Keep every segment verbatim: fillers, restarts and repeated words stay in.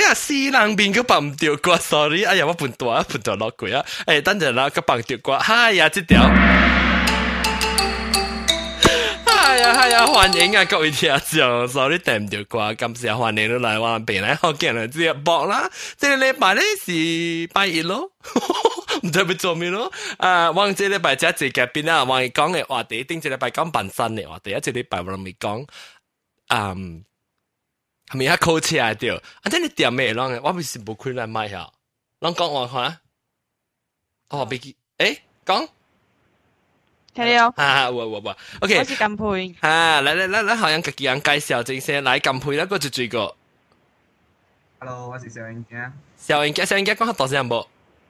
呀，死人面佢绑唔掉瓜 ，sorry， 哎呀，我半段半段落過啊，誒，等陣啦，佢綁掉瓜，哎呀，這條。哎呀哎呀，歡迎啊各位聽眾，所以你訂唔到歌，感謝歡迎你來我邊嚟學見啦，直播啦，這個禮拜咧是拜一咯，唔知要做咩咯，啊，我這禮拜只一個邊啊，我講嘅話題，頂這禮拜講本身嘅話題，一這禮拜我咪講，嗯，係咪一口氣啊掉？啊，真係點咩咯？我咪是冇開嚟買下，啷講我看，哦，別記，誒，講。 係啊， 啊，我我我 ，OK， 我是金佩。 啊，嚟嚟嚟嚟，好像自己人介紹正先，嚟金佩啦，嗰就最個。 Hello，我是小英姐。 小英姐，小英姐講下大聲冇？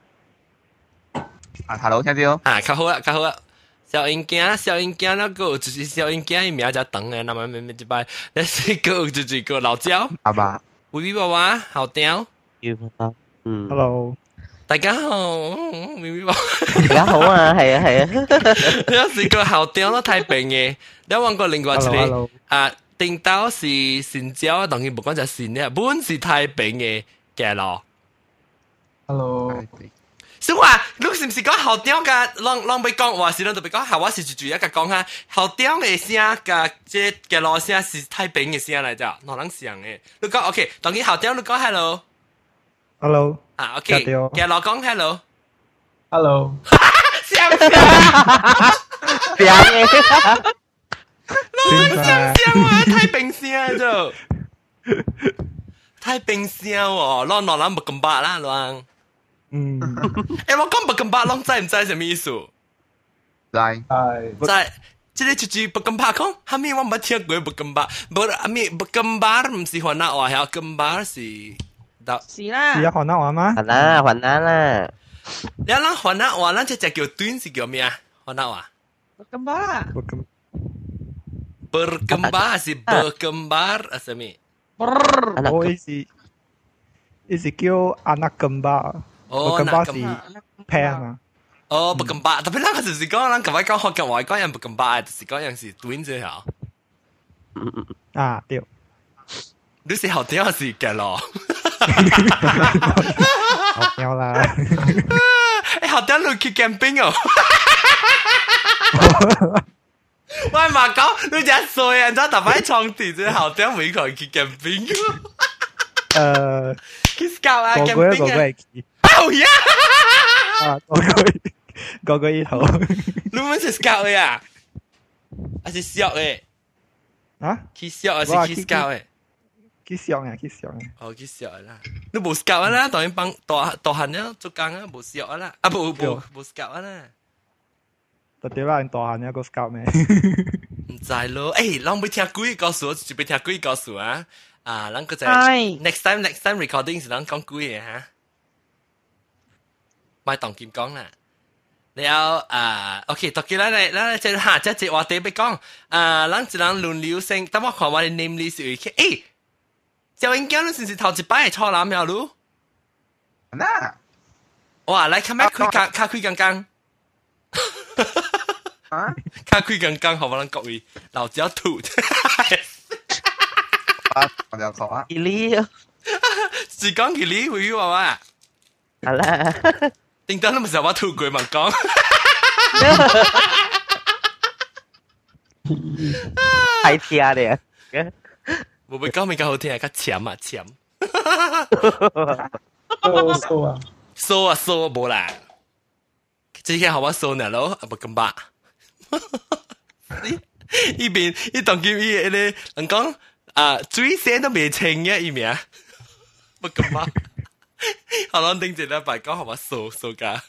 啊 ，Hello，聽到？ 啊，較好啦，較好啦。小英姐，小英姐那個就是小英姐，伊名叫長誒，那麼咩咩一擺，那是個就最個老焦。 爸爸。 微微娃娃，好屌。 嗯 ，Hello。 大家好，咪咪話， 大家好啊，係啊係啊， 有時個後調都太平嘅，你揾過另外一個啊，定刀是善椒，當然唔講就善咧，本是太平嘅嘅咯。 Hello， 小華，你是唔是講後調嘅？啷啷俾講話是啷就俾講下，我是住住一個講下後調嘅聲嘅即嘅羅聲是太平嘅聲嚟咋，我諗想嘅。你講 OK，當然後調你講 hello。Hello。啊 ，OK，嘅老公 ，hello，hello， 香香， 香嘅， 老公香香啊，太冰聲就，太冰聲喎，攞攞攞唔咁白啦，攞，嗯，誒，我講唔咁白，攞知唔知係咩意思？ 知， 係， 知，即係住住不咁白講，後面我冇聽過不咁白，不，後面不咁白唔是河南話，係咁白是。 是啦， 是啊，河南話嗎？ 河南河南啦， 你諗河南話，咱只只叫短是叫咩啊？河南話？ 咁巴， 不咁 berkembar 是 berkembar 啊什麼？ 我意思，意思叫anak kembar， 哦 ，berkembar 是 pair 嘛？ 哦，berkembar，但係咱就是講，咱咁樣講學嘅外國人 berkembar，就是講樣是 twin 啫嚇。 啊，對。 你是後點還是嘅咯？ 好妙啦！ 誒，後點你去 camping 哦？我係嘛講，你真衰啊！你特擺床地啫，後點每個人去 camping。 誒， 去 scout 啊 camping 啊！個個係去。 哦呀！ 啊，個個個個一頭。 你們是 scout 嘅啊？還是小嘅？ 啊？ 去小還是去 scout 嘅？ 去上啊，去上啊！ 哦，去上啦！你冇 scout 啦，當然幫大大漢啦，做工啊，冇 scout 啦，啊冇冇冇 scout 啦。 特別啦，大漢有個 scout 咩？ 唔知咯，誒，啷未聽鬼告訴我，就俾聽鬼告訴啊！啊，啷個就 next time next time recording 是啷講鬼嘅嚇？咪當劍講啦。แล้วอ่าโอเคตอกี้แล้วแล้วจะหาจะเจว่าเตไป講อ่า啷จะ啷輪流聲，等我看我嘅 name list 有去，誒。小英姐，你是唔是頭一擺初男了咯？ 那， 哇，來看咩開卡卡開剛剛， 啊， 卡開剛剛，好唔好？各位老焦吐， 啊，我就講啊， 伊利哦， 是講佢呢會話話， 好啦， 點解你唔係話吐鬼嘛講？ 太聽了。 冇咪講咪講好聽啊，較潛啊潛， 搜搜啊， 搜啊搜冇啦，即係好我搜呢咯，啊唔咁白，呢邊呢當劍呢咧，人講啊水聲都未清嘅呢面，唔咁白，好啦，頂住咧，白講好我搜搜噶。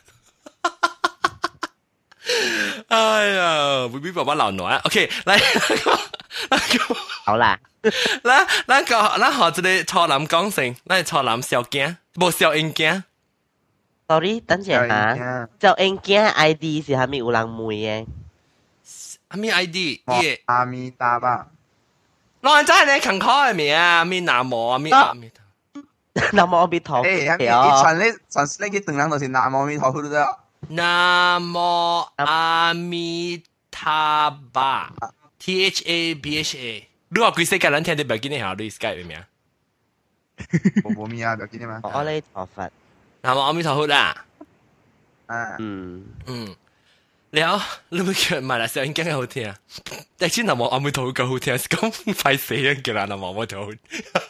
哎呀 ，B B 爸爸老暖，OK，來， 好啦， 咱咱個咱學一個初男講先，咱係初男小驚，無小英驚。 sorry，等陣嚇，就應驚 I D 是係咪有人問嘅？ 阿咪 I D， 耶，阿彌達吧， 老人家係你勤考係咪啊？咪南無阿咪阿咪。 南無阿彌陀佛， 誒，一傳呢傳呢幾段人就是南無阿彌陀佛的。 南無阿彌他巴 ，T H A B H A。你話幾世界人聽啲白見你下你 Skype 咩啊？ 冇冇咩啊，就見啊嘛。 我呢頭髮， 南無阿彌陀佛啦。 啊， 嗯嗯，了，你咪叫馬來西亞人講好聽啊，但係南無阿彌陀佛夠好聽，是講快死人叫啦，南無阿彌陀佛。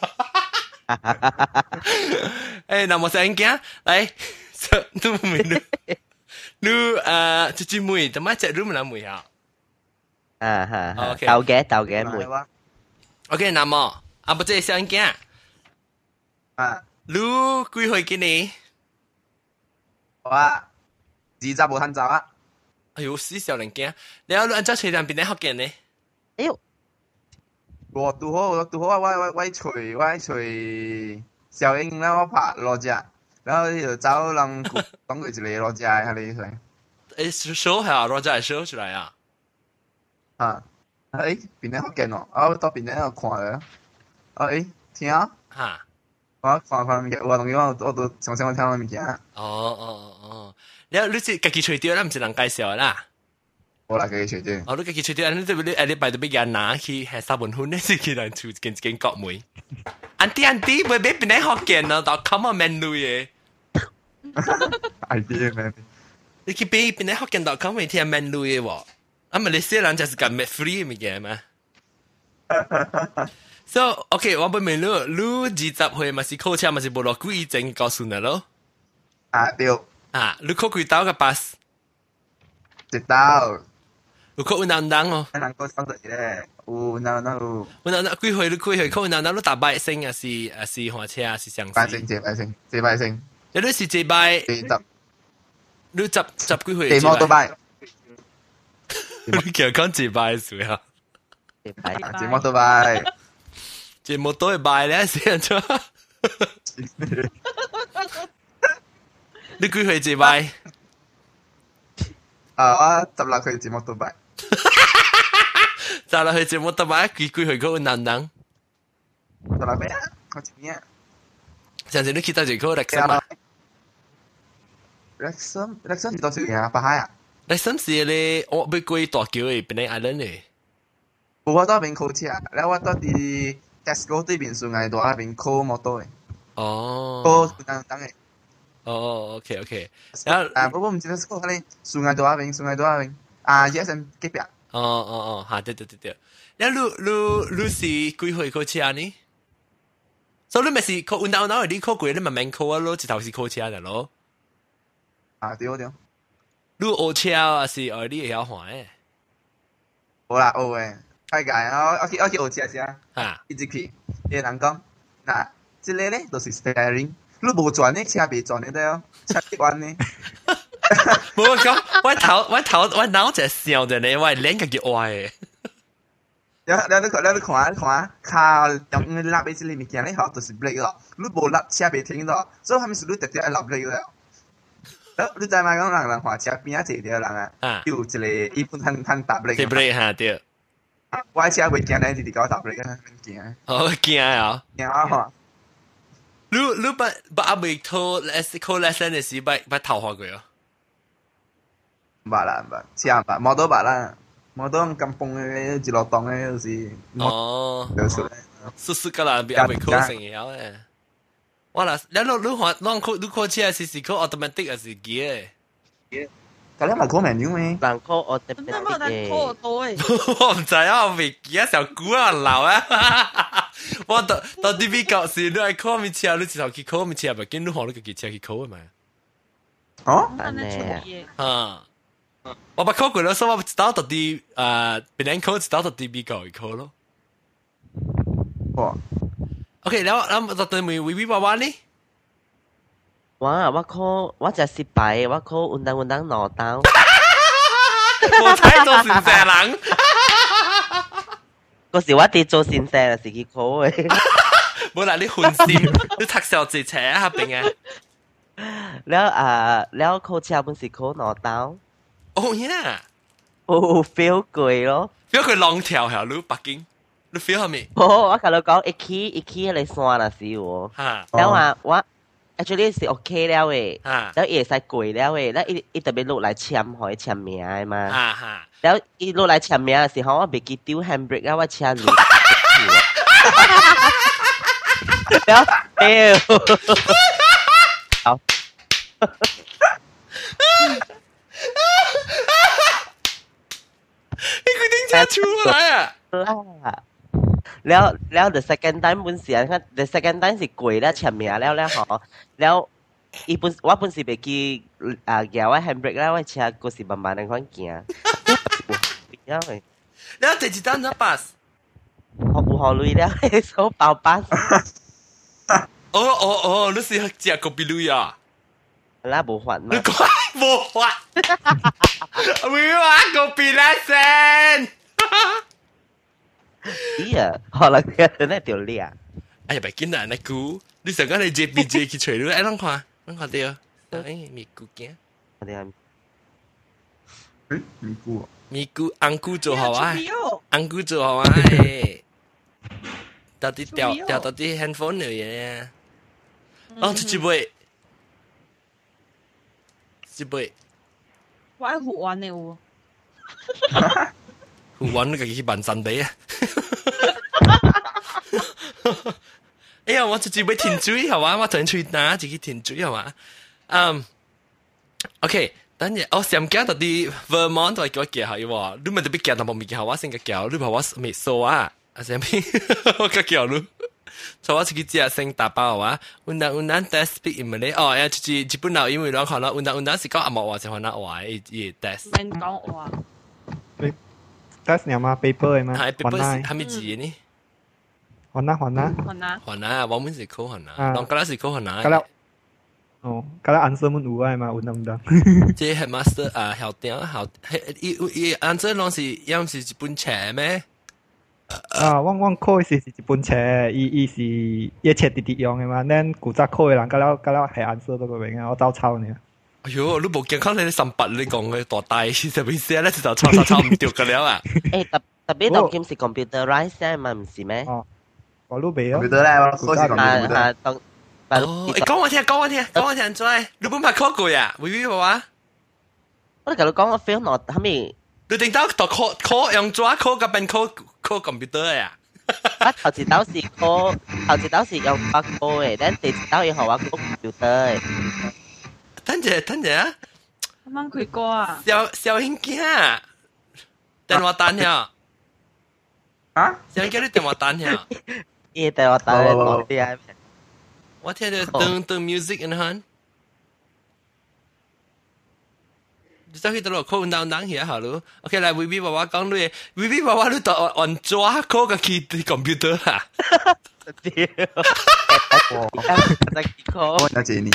誒，南無西人講，嚟，你咪你，你誒，隻隻妹，點解隻你唔諗妹啊？ 啊哈哈， OK 豆嘅豆嘅妹， OK，南無阿不這西人講， 啊， 你幾歲幾年？ 我啊，二十冇趁走啊。 哎呦，死小人驚！你有按照吹兩邊嚟學嘅呢？ 哎呦， 我拄好，我拄好，我我我吹，我吹小英，然後我拍落只，然後就找人講過一個落只，係你睇。 誒，收係啊，羅仔收出來啊！ 啊，誒，邊啲學嘅哦？我到邊啲度看咧？啊，誒，聽啊！ 嚇！ 我看看物件，我同佢我我都常常我聽到物件。 哦哦哦哦，你你是自己吹掉啦，唔是人介紹啦。 我來佢吹啫。 哦，你自己吹掉，你對唔對？誒，你拜到俾人拿去係三文魚呢？是叫人做件件國妹。Auntie Auntie，會俾邊啲學嘅啊？到 come on menu 嘅。 idea man。 你去俾邊啲學嘅到 come 咪聽 menu 嘅喎？啊，咪你些人就是咁 free 嘅嘢嘛。So OK， 我問你，你二十歲咪是考車咪是無落幾已經告訴你咯？ 啊對， 啊，你考幾刀個 pass？ 一刀。 你考運動當哦？ 能夠講得咧，有那那有。 運動當幾歲？你幾歲考運動當？你大拜升啊？是啊是換車啊？是上市？ 拜升，謝拜升，謝拜升。 你都是這拜？ 四十。 你十十幾歲？ 地摩都拜。 你其實講這拜數啊？ 地摩都拜。 這摩都係拜咧，死人咗。你幾歲這拜？ 啊，我十六歲地摩都拜。 十六歲這摩都拜，幾幾歲考運動當？ 十六歲啊，我前年。 上次你去到這考歷史嘛？ 歷史歷史是多少年啊？八海啊？ 歷史是咧，我要過大橋嘅，邊個 island 嘅？ 我到邊考車，然後我到啲 Tesco 對面順藝度那邊考摩托嘅。 哦。 考運動當嘅。 哦 ，OK OK。然後啊，不過唔知道考嗰啲順藝度那邊，順藝度那邊啊 ，E S M 幾邊？ 哦哦哦，嚇對對對對。然後你你你是幾歲考車呢？所以你咪是考運動當，你考過你慢慢考啊咯，一頭是考車嘅咯。 啊，對對。 你學車啊是哦，你會曉換誒？ 好啦，學誒，太解啊！我去我去學車先啊， 一直去，啲人講，嗱，即個咧就是 steering，你無轉咧車袂轉咧都，車彎咧。 冇講，我頭我頭我腦就笑着呢，我臉個叫歪誒。 然後然後你看你看，卡用你拉俾啲物件咧，學就是 brake 咯，你無拉車袂停咯，所以係咪是你直接係落 brake 咯？你知嘛？講人人話車邊啊，一條人啊，有一個一般攤攤搭嚟嘅。 搭嚟嚇對。 我車會驚咧，直直搞搭嚟嘅，唔驚。 哦，驚啊！ 驚啊！嚇！ 你你不不阿未考 lesson 考 lesson 嘅時，不不頭學過啊？ 唔捌啦，唔捌，車唔捌，摩托捌啦，摩托咁金崩嘅，一路檔嘅就是。 哦。 就出嚟。 叔叔個人比阿未考成嘅誒。我啦，你你你學你考你考車是是考 automatic 還是 gear？ 咁你咪考 manual 咩？ 人考 automatic 咁我哋考到誒。 我唔知啊，我未記啊，時候估啊流啊。我到到 D B 教時，你係考咩車？你直頭去考咩車？咪見你學你個車去考係咪？ 哦。 咁你做嘢。 啊。我冇考過咯，所以我知道到底誒邊人考，知道到 D B 教去考咯。 哇！ OK，แล้วแล้วตอนนี้วิวิบาวานี่哇！我考我就失敗，我考運動運動攞刀。 我睇做善蛇人。 嗰時我哋做善蛇是去考嘅。 冇啦，你換線，你拆小字斜下邊嘅。 แล้ว啊，แล้ว考車本是考攞刀。 哦呀！ 哦 ，feel 攰咯。 feel 佢浪條係你北京。你 feel 係咪？ 哦，我同你講，一起一起嚟山啦是喎。 嚇！ แล้ว話我 actually 是 OK 了誒。 嚇！ แล้ว伊會使攰了誒，แล้ว伊伊特別落嚟簽可以簽名誒嘛。 嚇嚇！ แล้ว伊落嚟簽名嘅時候，我未記丟 handbrake 啊，我車亂。 了屌，好， 你佢點車出來啊？ 啦。แล้วแล้ว the second time 本時啊，佢 the second time 是跪แล้ว前面แล้วแล้ว嗬，แล้วอี本我本時被記啊搖我 handbrake แล้ว我車個是慢慢地款行，因為你第幾單咗 pass？ 我有好累了，手包 pass。 哦哦哦，你是只個比率啊？ 啦冇法嘛？ 你講冇法，沒話個比啦先。 咦啊，可能佢呢條鏈。 哎呀，別緊啦，你估你成日你 J P J 去吹你，哎，啷看，啷看到？哎，咪估驚， 我哋係誒咪咕咪估安估做好啊， 哦， 安估做好啊，哎，到底掉掉到底 handphone 嚟嘅，哦，出去背，出背， 我喺湖玩你喎。 揾個去辦神地啊！哎呀，我直接俾填水係嘛？我等去拿自己填水係嘛？嗯 ，OK，等陣我上架到啲 Vermont 都係叫我叫係喎，你咪特別叫到冇咪叫我先個叫，你話我未數啊？啊上邊我個叫你，所以我自己只先打包話，雲南雲南 test speak in Malay，哦，誒，就是日本佬因為兩可能雲南雲南是講阿莫話就可能話誒誒 test， 唔講話。 test 你嘛 paper 嘅嘛， 係 paper 還係咪字呢？ 還啦還啦， 混啊， 韓啊，我們是考韓啊， 啊當家是考韓啊。 咁啦，哦，咁啦 answer 滿有啊嘛，有能唔得？ 即係 master 啊，校長校，係伊伊 answer 攏是要是一本冊咩？ 啊，我我考是是一本冊，伊伊是一冊直直用嘅嘛，咱古早考嘅人，咁啦咁啦係 answer 到個名啊，我照抄呢。 哎呦，你冇健康你三八你講嘅大大，其實意思咧就抄抄抄唔掉㗎了啊！ 誒特特別當兼是 computerize 嘛，唔是咩？ 哦，我都未咯。 唔得咧，我考試講啊唔得。 啊當哦，誒講我聽，講我聽，講我聽，再，你本拍考過呀？會唔會話？ 我哋同你講我 fail 落後面， 你定到讀考考用抓考กับเป็น考考 computer 呀？ 我頭一道是考頭一道是用北考嘅，但第二道要學我考 computer 嘅。 等陣等陣啊！ 啱啱佢歌啊， 小小兄囝，電話單呀！ 啊？ 小兄囝你電話單呀！ 伊對我打嚟講啲係咩？ 我聽到噔噔 music in hand。你走去到落考當當嘢好咯。OK，來 V V 爸爸講你，V V 爸爸你到按抓考個機 computer 啊？ 屌，再考。 我了解你。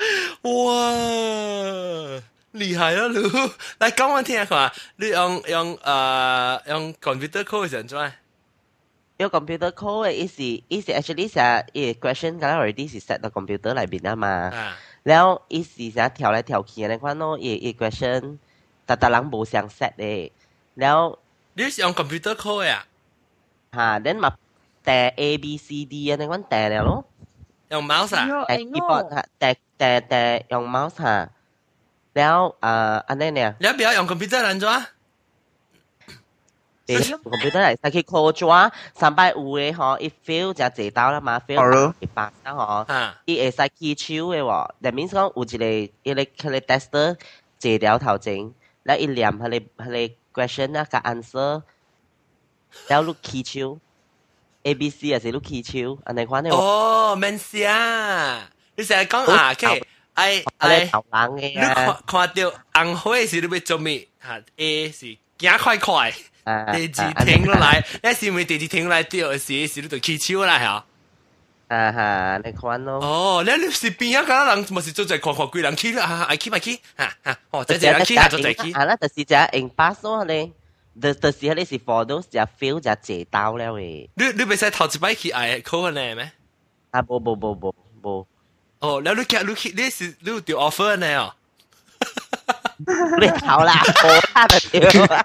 哇，厲害啊！你來講我聽下，你用用誒用 computer 考嘅時陣做？ 用 computer code 嘅意思，意思 actually 係誒 question 咁 already 是 set 到 computer 裏邊啊嘛。แล้ว意思係調嚟調去嘅，你看咯，誒誒 question 但但人冇相 set 嘅，แล้ว你是用 computer 考嘅啊？ 嚇，你嘛แต่ A B C D 啊，你看แต่了咯， 用 mouse 啊？ แต่ keyboard 嚇，แต่แต่แต่用 mouse 嚇，แล้ว誒อันนี้เนี่ย你不要用 computer 嚟做啊？ 你 computer 嚟，但佢 call 咗三百五嘅嗬，一 fail 就借到啦嘛 ，fail 一百啦嗬，伊會使 key 手嘅喎，that means 講有一個一個佢個 tester 借掉頭前，แล้ว一念佢個佢個 question 啊個 answer，แล้ว錄 key 手 ，A B C 還是錄 key 手，安尼款嘅喎。 哦，免事啊！你成日講啊，K，I I， 頭冷嘅你看看到紅花時你要做咩？嚇 A 是行快快。第二停落嚟，一時咪第二停落嚟掉嘅時，時你就起手啦，係啊。 啊哈，你看咯。 哦，你你是邊一個人，咪是做在看看幾人起啦，啊，愛起咪起，嚇嚇，哦，這隻人起下就在起。 啊，那就是只 in pass 咯，你，就就是你是 for those 只 fail 只借刀了誒。 你你咪使頭一擺去愛考嘅呢咩？ 啊，冇冇冇冇冇。 哦，然後你你去你是你有條 offer 呢哦。 你好啦，我他的屌。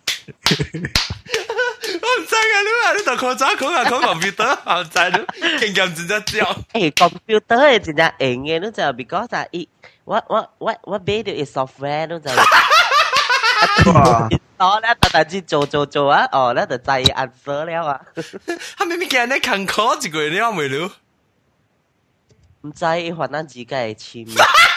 我唔知啊，你話你同考早考啊考 computer， 我唔知你經驗真係少。 誒 computer 係真係硬嘅，你就 because 係伊我我我我買到係 software，你就我咧特特之做做做啊，哦咧就制 answer 了啊。 係咪咪見你勤考一個了未了？ 唔知華南自己係簽。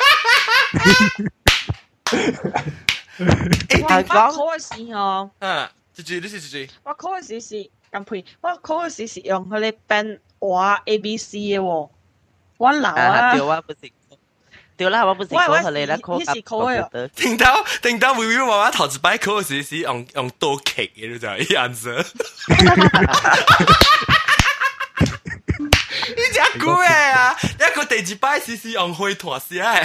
我考嘅時候， 啊，住住你是住住。 我考嘅時是咁配，我考嘅時是用佢哋編畫 A B C 嘅喎，我老啊。 對我不是，對啦，我不是考佢哋啦，考是考嘅。 聽到聽到微微話話頭一擺考嘅時是用用刀劇嘅，你就係樣子。你只估嘅啊！一個第二擺時是用開團寫嘅。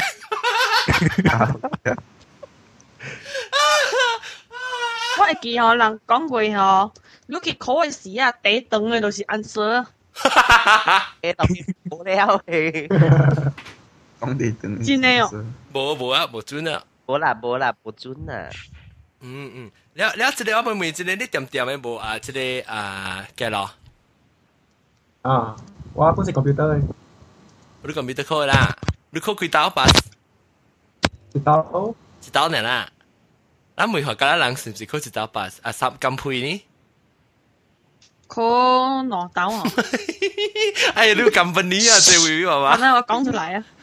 我會記吼，人講過吼，你去考嘅時啊，第一段嘅就是 answer。 誒，特別冇了誒。 講地段。 真嘅哦。 冇冇啊，冇準啊。 冇啦冇啦，冇準啊。 嗯嗯，你你這個我問問，這個你點點嘅冇啊？這個啊，幾咯？ 啊，我本是 computer 嘅。 你 computer 考啦？你考幾道吧？ 一道。 一道呢啦？咱每學家人是唔是考一道吧？啊，三咁配呢？ 考兩道啊！ 哎呀，你咁笨呢啊，這位爸爸。 那我講出來啊！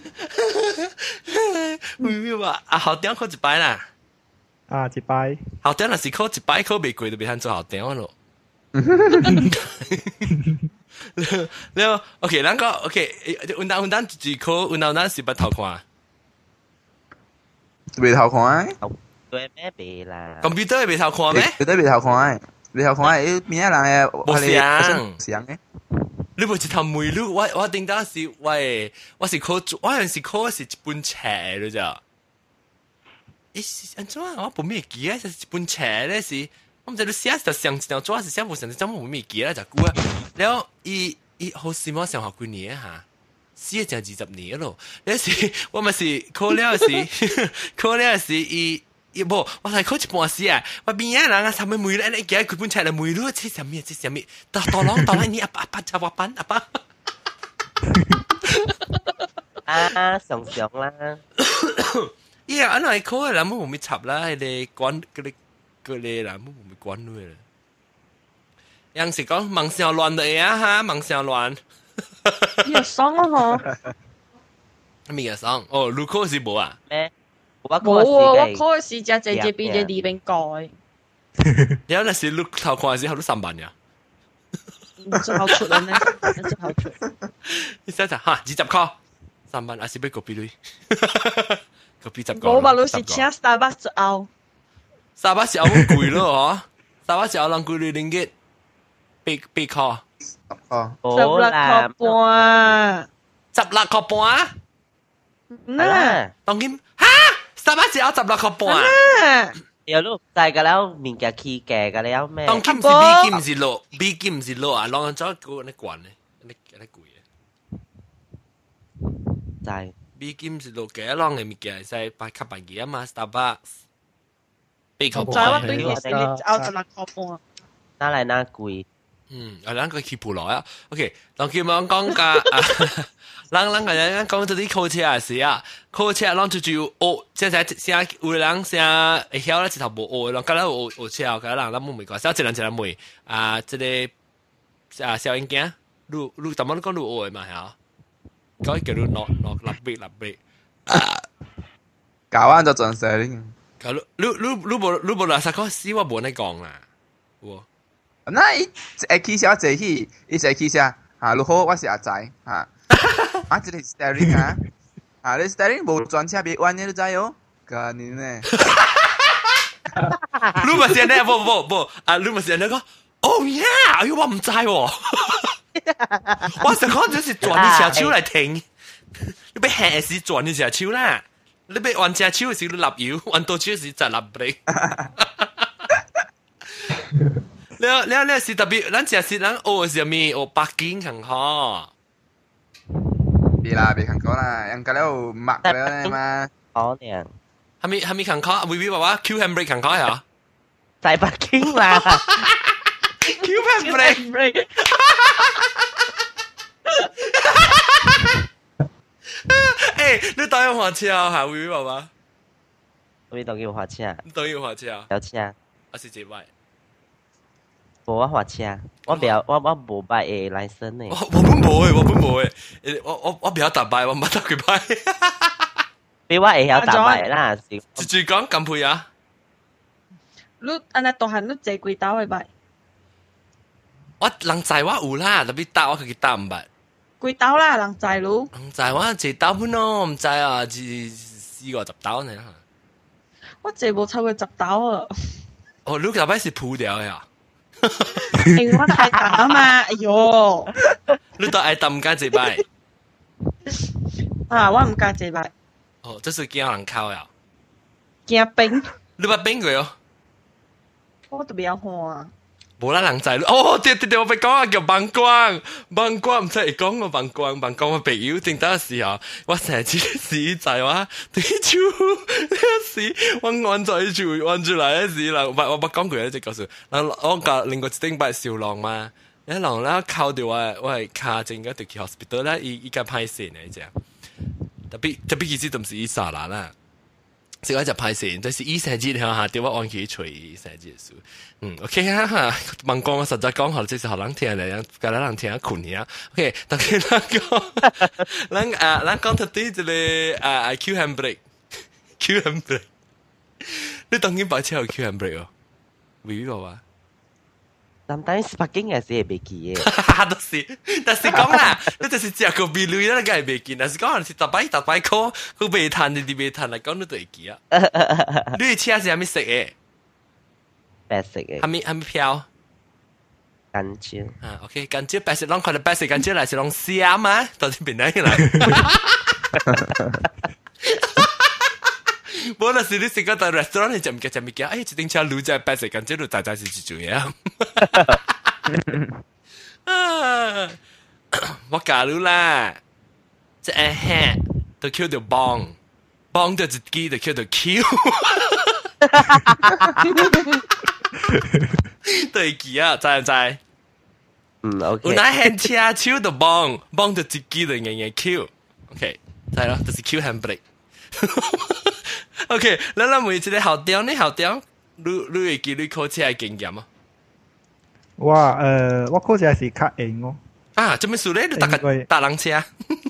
微微話啊，校長考一擺啦。 啊，一擺。 校長若是考一擺考未過，就變做校長咯。你 OK， 咱個 OK， 運動運動自考，運動咱是不頭看。 未頭看。 對咩未啦 ？computer 未頭看咩？ 絕對未頭看，未頭看，伊邊啊人誒， 冇相相誒。 你無一頭梅路，我我頂到是喂，我是考，我有時考是一本冊嚟咋。伊是安怎？我冇咩記啊，是一本冊咧是，我唔知你寫就上一條紙是寫無上，怎麼冇咩記啦就估啊。然後伊伊好似我上學幾年嚇。寫成二十年咯，有時我咪是考了時，考了時伊伊無，我係考一半時啊，我邊啊人啊，三尾梅咧，你記佢本冊嚟梅咯，這什麼這什麼，大大郎大郎你阿爸阿爸就話班阿爸， 啊上上啦， 伊啊，安尼考嘅人冇咪插啦，佢哋管嗰啲嗰啲人冇咪管佢啦，有時講夢想亂嚟啊嚇，夢想亂。 又爽啊！嗬， 咩嘢爽？哦，你考試冇啊？ 咩？我冇啊！我考嘅時只只只邊只裏邊改。 你有陣時你頭看嘅時候都三萬呀？ 唔最後出啦呢？最後出。 你想就嚇二十塊，三萬，還是俾個比你？個比十個。 冇吧？你是請 Starbucks 拗。 Starbucks 拗咁貴咯嗬 ？Starbucks 拗兩貴你零嘅，八八塊。 哦， 十六個半， 十六個半。 嗱， 當然嚇，三百隻有十六個半。 有碌大個แล้ว面嘅 key 嘅個แล้ว咩？ 當然唔是 B 級唔是六 ，B 級唔是六啊，攞咗個你滾咧，你你貴嘅。 就係 B 級唔是六嘅，攞嘅物件係八級半嘅啊嘛 ，Starbucks。八個就係我半。 對你死你拗十六個半。 哪嚟哪貴？ 嗯，啊，咱個起步來啊 ，OK，當佢們講個，咱咱個人講到啲考車嘅時啊，考車咱就就學，即係先有人先會曉咧，一頭無學，然後咁樣學學車，咁樣咱冇咪講，少一人一人問啊，即個啊小眼鏡，你你怎麼你講你學嘅嘛係？講叫你攞攞立筆立筆， 教完就盡勢咧。 咁你你你你冇你冇垃圾講，死我冇你講啦，喎。 那伊會起寫坐起，伊會起寫嚇，如果我是阿仔嚇，啊，這個 steering 啊，啊，你 steering 無轉車別彎嘅你知哦，個你呢？ 你咪先咧，不不不，啊，你咪先咧講，哦呀，哎呦，我唔知喎，我成講就是轉你隻手嚟停，你俾下時轉你隻手啦，你俾彎隻手時你立油，彎到手時就立你。你你你是特別，咱只是咱學什麼？學北京很好。 別啦，別看過啦，人家了默了嘛。 好呢。 係咪係咪很好？微微爸爸 Q handbrake 很好呀？ 在北京啦。 Q handbrake。誒，你導遊滑車啊？微微爸爸。 你導遊滑車啊？ 你導遊滑車啊？ 有車啊？ 我是這位。 無我學車，我唔我我冇擺誒 license 呢。 我我本冇誒，我本冇誒，我我我比較大擺，我唔得佢擺。 比我會曉大擺啦，是。 一句講咁配啊！ 你安尼大漢你坐幾刀嘅擺？ 我人在我有啦，特別搭我佢搭唔捌。 幾刀啦，人在咯。 人在我坐刀本咯，唔知啊，是四五十刀呢。 我坐冇超過十刀啊。 哦，你大擺是鋪掉嘅啊？ 因為我太大啊嘛，哎喲！ 你都愛搭唔敢坐擺？ 啊，我唔敢坐擺。 哦，這是驚人靠呀？ 驚冰。 你捌冰過哦？ 我都不要看啊。 冇啦，人在哦，對對對，我咪講啊，叫膀胱，膀胱唔使講個膀胱，膀胱我朋友正得時候，我成日時在話對住呢時，我按在住按住嚟嘅時，嗱，唔係我冇講過一隻故事，嗱，我教另外一頂擺小狼嘛，一狼啦靠住我，我係卡正嗰條去 hospital 啦，依依家派線嚟啫，特別特別意思都唔是伊莎啦啦。食嗰隻派線，但是醫生節向下點我按佢除醫生節數，嗯 ，OK 啊哈，問講我實在講好，即係學人聽嚟，教人聽下困呀 ，OK， 但係咱講，咱啊，咱講到底一個啊 Q handbrake，Q handbrake， 你當然擺車有 Q handbrake 哦，會個話。 但但是北京也是會袂記嘅， 都是，但是講啦，你就是食個味蕾啦，梗係袂記。但是講是逐擺逐擺考，佢袂彈你啲袂彈嚟講，你都會記啊。你嘅車是係咪色嘅？ 白色嘅。 係咪係咪飄？ 乾椒。 啊 ，OK， 乾椒白色，啷看到白色乾椒嚟是啷蝦嘛？到底邊嚟嚟？冇啦，是你食嗰個 restaurant 你就唔記就唔記，哎，一頂車滷只白色乾椒滷大大是一種嘢啊！我假如啦，即係 head 都叫到 bong，bong 到一支就叫到 Q， 對記啊，知唔知？ 嗯 ，OK。 有那 hand 車手到 bong，bong 到一支就硬硬 Q，OK， 知咯，就是 Q handbrake。OK， 咱咱問一個校長，你校長，你你會記你考車嘅經驗啊？ 我誒，我考車是較硬哦。 啊，做咩事咧？你搭個搭人車？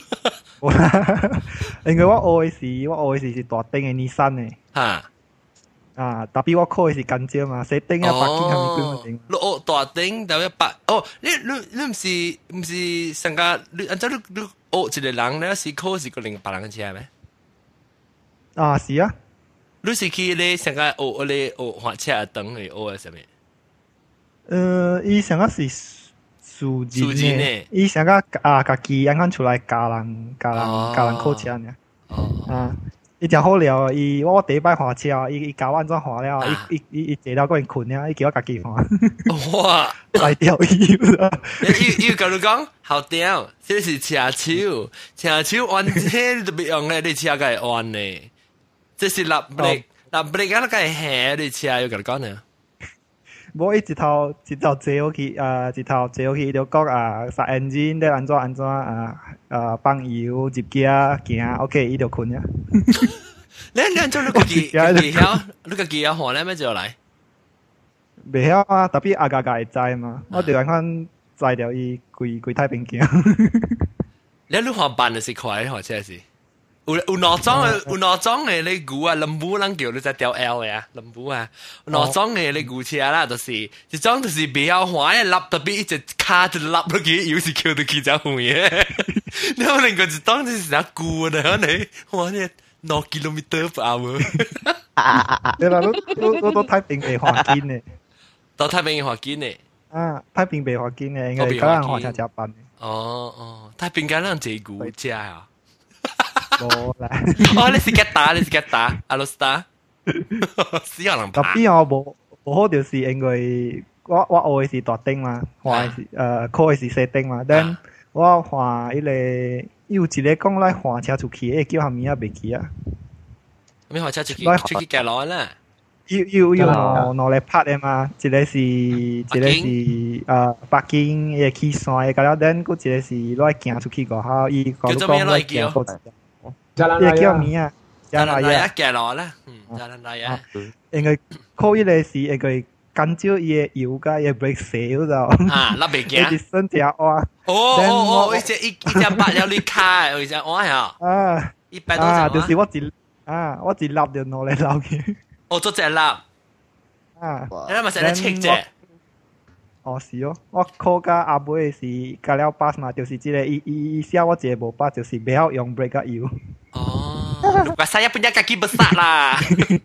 因為我學嘅時，我學嘅時是大頂嘅尼桑嘅。 嚇！ 啊，特別我考嘅是間接嘛，細頂啊，北京係咪幾蚊頂？ 你學大頂就一百哦，你你你唔是唔是成個你按照你你學一個人咧是考是個另百人嘅車咩？ 啊，是啊。 你是去咧成個學學咧學滑車啊等嚟學係什麼？ 呃，伊上個是數字呢，伊上個啊家己啱啱出來教人教人教人考車呢。啊，伊真好料，伊我第一擺滑車，伊伊教我安怎滑了，伊伊伊伊坐了個人困了，伊叫我家己滑。 哇！ 來掉伊啦！ 伊伊甲你講好屌，這是車手，車手彎車你特別用咧，你車個係彎呢。這是立 brake， 立 brake 啊，那個係斜你車要甲你講呢。 我伊一頭一頭坐落去，啊，一頭坐落去就講啊，剎 engine 得安怎安怎啊啊放油入架行 ，OK， 伊就困了。 你你安怎你個記記曉，你個記曉學咧咩就嚟？ 袂曉啊，特別阿家家會知嘛，我就按款知掉伊規規太平行。 你你學辦就是快，學車是。有有哪種嘅有哪種嘅你估啊？林武人叫你在吊 L 嘅啊，林武啊，哪種嘅你估車啦，就是一種就是比較壞嘅立，特別一直卡就立落去，有時叫到佢就遠。你可能個一種就是成估嘅，可能哇你六 kilometer per hour。 你話都都都都太平袂滑緊嘅， 到太平滑緊嘅。 啊，太平袂滑緊嘅，應該可能滑車車班。 哦哦，太平間人坐估車啊。 冇啦！ 哦，你是吉打，你是吉打，阿羅斯打，死人能特別我冇冇好條是因為我我學嘅是大頂嘛，滑誒考嘅是細頂嘛，但我滑迄個有一個講來滑車出去，誒叫下面啊袂記啊。 咩滑車出去？出去夾落啦。 要要要攞攞嚟拍嘅嘛，一個是一個是誒北京嘅起山嘅，咁樣等嗰一個是攞嚟行出去個後，伊講講攞行過。也叫名啊，加拿大夾落啦，嗯，加拿大啊， 因為考伊個是因為干椒也油噶也 break 少就啊，那袂惊。 你身只哇。 哦哦哦，一隻一一隻八了你開，一隻我呀。 啊， 一百多隻。 啊，就是我一啊，我一粒就攞嚟撈嘅。 哦，做隻粒。 啊， 你咪成日切啫。 哦是哦，我考甲阿妹是加了 pass 嘛，就是即個伊伊伊寫我一個無 pass，就是不要用 break 個油。 哦，如果saya punya kaki besar lah.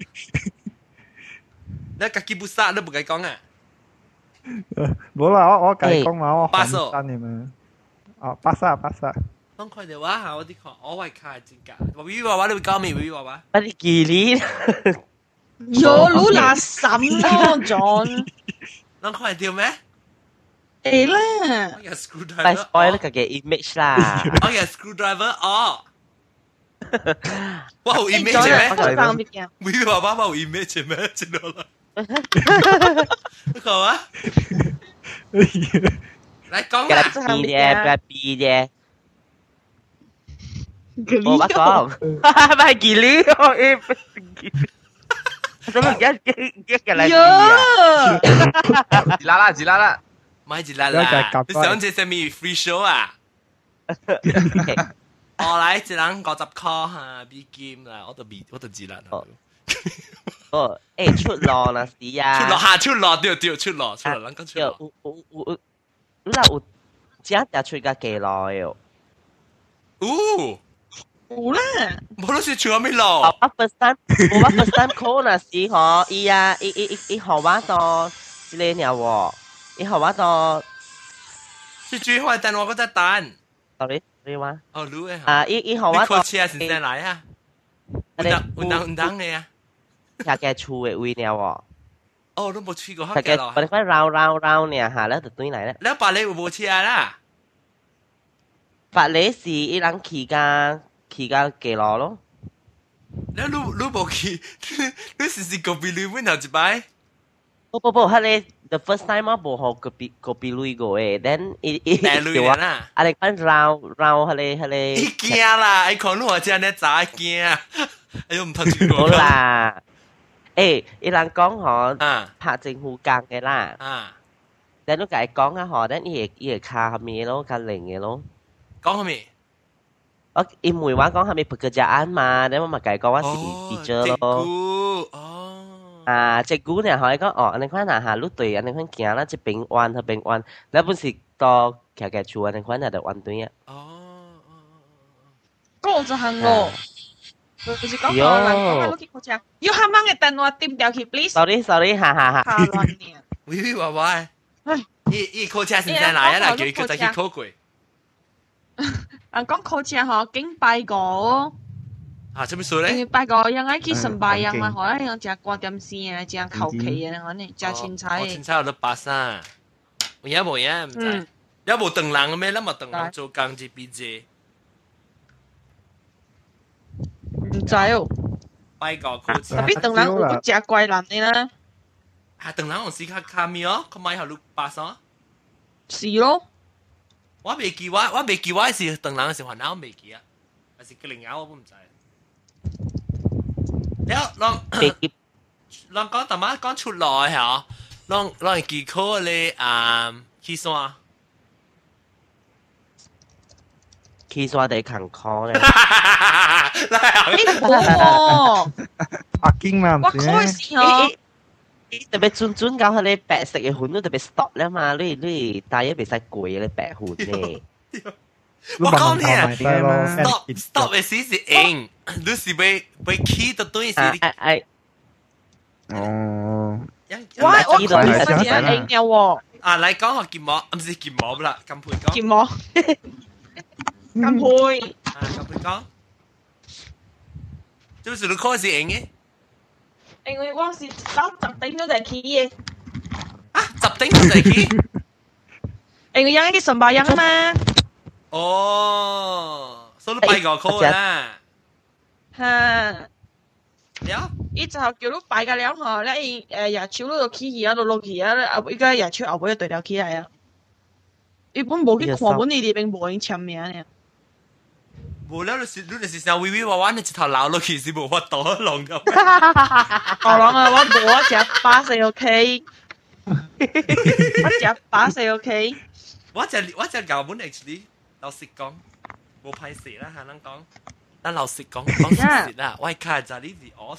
你 kaki besar 你唔該講啊？ 冇啦，我我計講嘛，我八十單嘅嘛。哦，八十八十。 當佢哋話下我啲看，我會看真假。我微娃娃你會講咩？微娃娃？ 我啲記哩。 有路拉什咯，John。 當佢係條咩？ 誒啦。 我有 screwdriver。 但係 spoil 佢嘅 image 啦。 我有 screwdriver 哦。我有 image 咩？微娃娃冇 image 咩？知道啦。你講啊？嚟講啦。 B 啫 ，B 啫。冇乜講，係記哩，我誒，咁而家一嘅嚟。 吉拉啦，吉拉啦， 咪吉拉啦。你想借什麼 free show 啊？我嚟一人五十塊嚇，美金啦，我都美，我都吉拉。 哦，誒出落啦是啊， 出落下出落對對出落出落，啷個出落？ 有有有，你話有真正出個幾耐哦？ 哦， 有啦， 冇得說出咗咩路？ 我 first time， 我 first time call 那時嗬，伊啊，伊伊伊伊學我到之類嘢喎，伊學我到， 最最好係等我嗰隻蛋。 sorry，你話？ 哦，รู้嘅。 啊，伊伊學我到。 你開車先先嚟啊？唔得唔得唔得嘅啊！ 下嘅厝嘅位呢喎。 哦，都冇去過黑嘅咯。我哋快繞繞繞呢下咧，就對嚟咧。 你白你會冇車啦？ 白你是一人騎架騎架幾耐咯？ 你你你冇騎，你試試個比你揾頭一擺。 不不不，佢哋 the first time 我冇學個比個比類過誒，then 一一條啊， 我哋快繞繞佢哋佢哋。 你驚啦！你講你話真係渣驚，哎呦唔通住好啦。誒，伊人講嗬， 啊， 拍政府工嘅啦， 啊， 但都解講啊嗬，但伊會伊會卡下面咯，卡零嘅咯。 講下面？ 我因為我講下面 pekerjaan 嘛，但我咪解講我是 teacher 咯。 哦。 啊，即股呢可以講哦，你看下下路隊，你看行啦，即邊彎去邊彎，你本是到騎騎厝，你看下就彎隊啊。 哦。 嗰就行咯。就是講個人講下都幾好聽，要啱啱嘅電話點掉去 please。 sorry sorry，哈哈哈。 下亂嘅。 喂喂娃娃，伊伊考車先生嚟啊啦，叫佢再去考過。 啊，講考車嗬，經拜過。 啊，做咩事咧？ 拜過，人愛去上拜人嘛，可能人食掛點先啊，食求其啊，可能食青菜。 我青菜有得八三，有嘢冇嘢唔知。有冇鄧人咩？你冇鄧人做工字筆字。 唔知哦， 拜個考車。 特別鄧人有食怪人嘅啦。 啊，鄧人我試下卡咪哦，佢買下六八三。 是咯。 我未記我，我未記我是鄧人嘅時候，我未記啊，還是個零咬我都唔知。แล้วลองลอง講大媽講出來嚇，ลองลอง記考你啊起山。 起山地坎坷咧。 誒冇北京嘛唔我開始嗬。 特別準準搞佢哋白色嘅款都特別 stop 啦嘛，你你帶一別使貴嘅白款咧。 我講你啊 ，stop stop 嘅時是硬，你是被被起到對時。 哎哎。 哦。 我我講你乜嘢硬嘅喎？ 啊，嚟講下劍幕，唔是劍幕啦，金培講。 劍幕。金培。 啊，金培講。就是你考是硬嘅。 因為我是攞十頂都係起嘅。 啊，十頂都係起？ 因為有啲上百人啊嘛。 哦，所以你拜個考啦。 嚇。 呀？ 伊就叫你拜個了嗬，你誒日朝嗰度起而家度落去啊，啊依家日朝後尾對條起嚟啊。一般冇去看本你哋並冇人簽名嘅。 冇啦，你是你就是想微微娃娃，你一頭鬧落去是冇法度浪咁。 我諗啊，我冇一隻巴四 OK。 我食把四 OK。 我只我只舊本 actually 老實講冇歹勢啦，嚇人講，但老實講講事實啦，我卡就呢字我。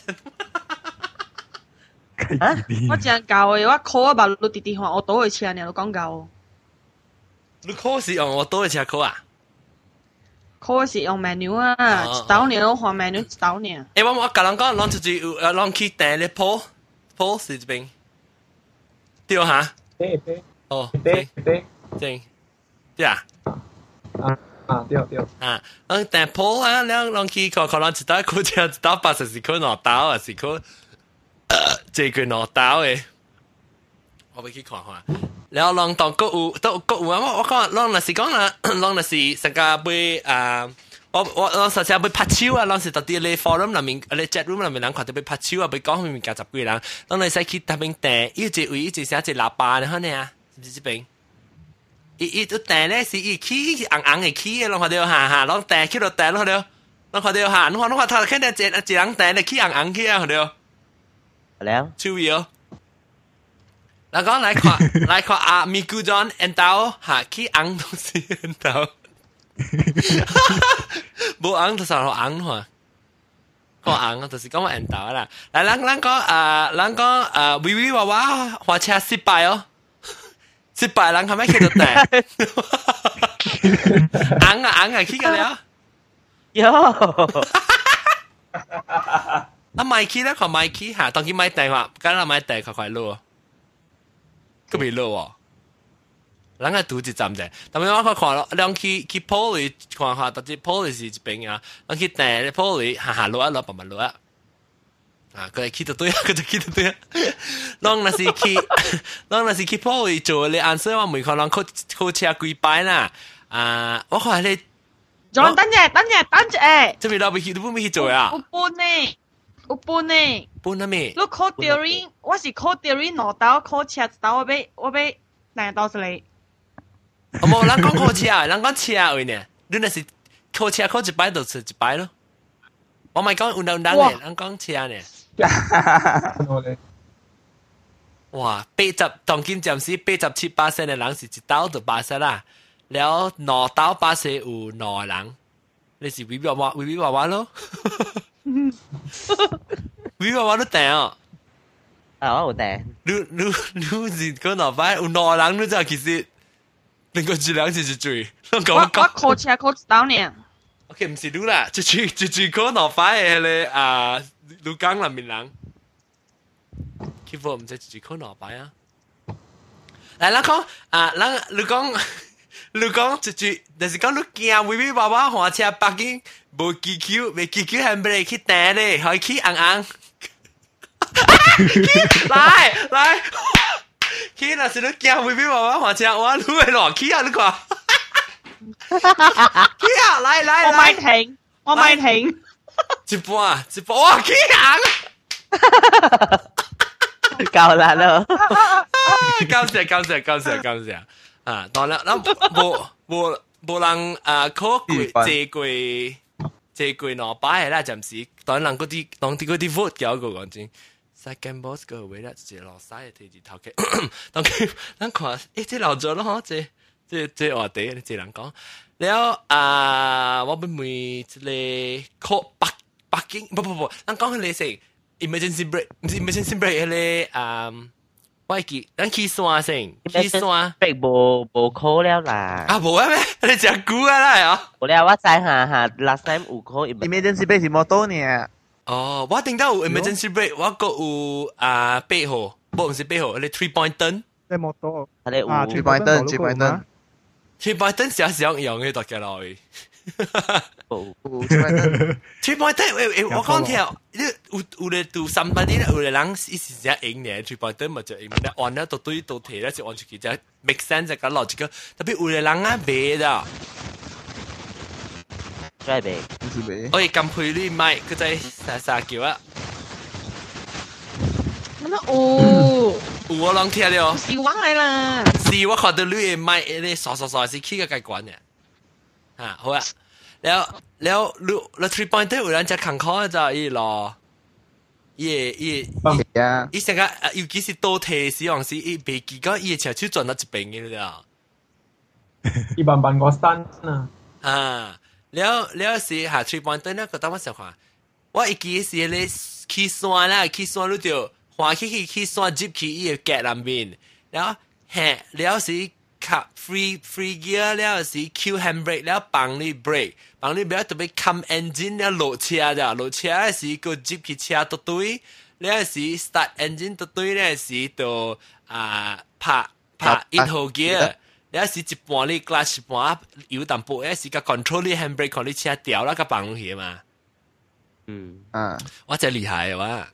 啊！我正教嘅，我 call 把你弟弟話我倒去車你，你講教。 你 call 是用我倒去車 call 啊 ？call 是用 menu 啊，一刀年我換 menu 一刀年。 誒，我我甲人講，攏就係誒，攏去訂咧 po po 是這邊，對哈？ 對對。 哦， 對對。 正，對啊。 啊啊，對對。 啊，攏訂 po 啊，攏攏去看看，攏一刀靠車，一刀八十是靠兩刀啊，是靠。這個攞刀誒，我俾佢看看。然後讓當國有都國有啊！我我講，讓那是講啦，讓那是成個要啊，我我讓實際要拍手啊，讓是到啲咧 forum 裏面，咧 chat room 裏面人看到要拍手啊，要講佢面加十幾人，讓你使去嗰邊訂，要一位一隻寫一隻喇叭咧，可能啊，是唔是這邊？伊伊都訂咧是伊起硬硬嘅起嘅，讓看到下下，讓訂起到訂，讓看到，讓看到下，你看你看頭看到一一人訂咧起硬硬起啊，看到。 แล้ว超搖แล้วก็來看來看啊咪咕จอนอันเตาหาขี้อัง東西อันเตา冇อัง就係อังหัวก็อัง就是講話อันเตา啦來咱咱個啊咱個啊วิวิ娃娃花車失敗哦失敗咱係咪叫做แต่อังอ่ะอังอ่ะขี้กันแล้วโย่啊買起咧，佢買起嚇，當佢買訂話，梗係買訂佢快攞，佢未攞喎。人家賭一站啫，但係我佢看咯，兩去去鋪裏看下，特別鋪裏是一邊啊，兩去訂咧鋪裏下下攞一攞，慢慢攞啊。啊，佢係去到對啊，佢就去到對啊。當那是去，當那是去鋪裏做你按說我每看人靠靠車幾擺啦，啊，我看你。 仲等陣，等陣，等陣。 這邊攞唔去，都唔去做啊？ 有搬呢？有搬呢？ 搬啊咩？ 你 call 掉人，我是 call 掉人攞刀 call 車一刀，我俾我俾兩刀出嚟。 我冇，人講 call 車，人講車位呢？你那是 call 車 call 一擺就出一擺咯。我咪講運動動嘅，人講車呢。哇！八十當今暫時八十七八成嘅人是一刀就八十啦，แล้ว攞刀八十有攞人，你是微娃娃微娃娃咯。微娃娃都訂哦， 啊我有訂。 你你你是講哪擺有兩人你就其實另個一兩是一嘴，我我我 call 車 call 一刀呢。 OK 唔是你啦，一嘴一嘴講哪擺嘅咧啊，鹿港那邊人，佢話唔知一嘴講哪擺啊？嚟啦講啊，咱你講你講一嘴，但是講你驚微微娃娃換車北京。冇技巧，未技巧係俾你去訂咧，可以去硬硬。來來，去那時你驚會俾娃娃話聲，我你會落去啊！你講，去啊！來來來， 我咪停，我咪停。 一半一半，哇！去硬。 夠啦咯。 感謝感謝感謝感謝啊！當然，咱冇冇冇人啊，可貴借貴。這句攞擺係啦，暫時當然嗰啲當啲嗰啲 vote 有一個講真 ，second boss 個位咧就落晒嘅提字頭嘅，當佢咱看誒即留咗咯，嗬，即即即話地你只能講，แล้ว啊，我俾每一個 call 北北京，不不不，咱講佢哋先 emergency break，唔是 emergency break 係咧啊。我記，咱起山先，起山。 逼無無 call 了啦。 啊，無啊咩？你食股啊啦係啊？ 無了，我知下下 last time 有 call。 emergency break 是摩托呢？ 哦，我頂到有 emergency break，我個有啊八號，唔是八號，你 three point turn。 即摩托。 係你啊 three point turn，three point turn。three point turn 時時用嘅大家來。three point turn，誒誒，我講聽，你有有咧讀三百啲，有咧人一時只贏嘅 three point turn 咪就贏咧，按咧到對到題咧就按出去就 make sense 就咁邏輯個，特別有咧人啊白的。 真係白， 唔是白。 我哋撳配你買，佢在沙沙叫啊。 乜哦？ 有我諗聽了。 是我嚟啦。 是我看到你嘅買，你傻傻傻是起個計關嘅。啊好啊，แล้วแล้วลูแล้ว three point 有人จะขังคอจะอีหรอ伊伊伊啊， 伊成個尤其是倒退時，往時伊袂記講伊嘅車手轉到一邊嘅了。 伊慢慢個山啊。 啊，了了是下 three point 呢個當我想看，我一記是咧去山啦，去山你就滑去去去山接去伊嘅腳內面，然後嘿了是卡 free free gear 了是 Q handbrake 了幫你 brake， 幫你不要特別 come engine 了落車的，落車是個接去車到對，了是 start engine 到對咧是到啊拍拍一號 gear。有時一半你 clutch 一半油淡薄，有時個 control 你 handbrake 看你車掉啦，個放落去嘛。 嗯， 啊， 我真厲害哇！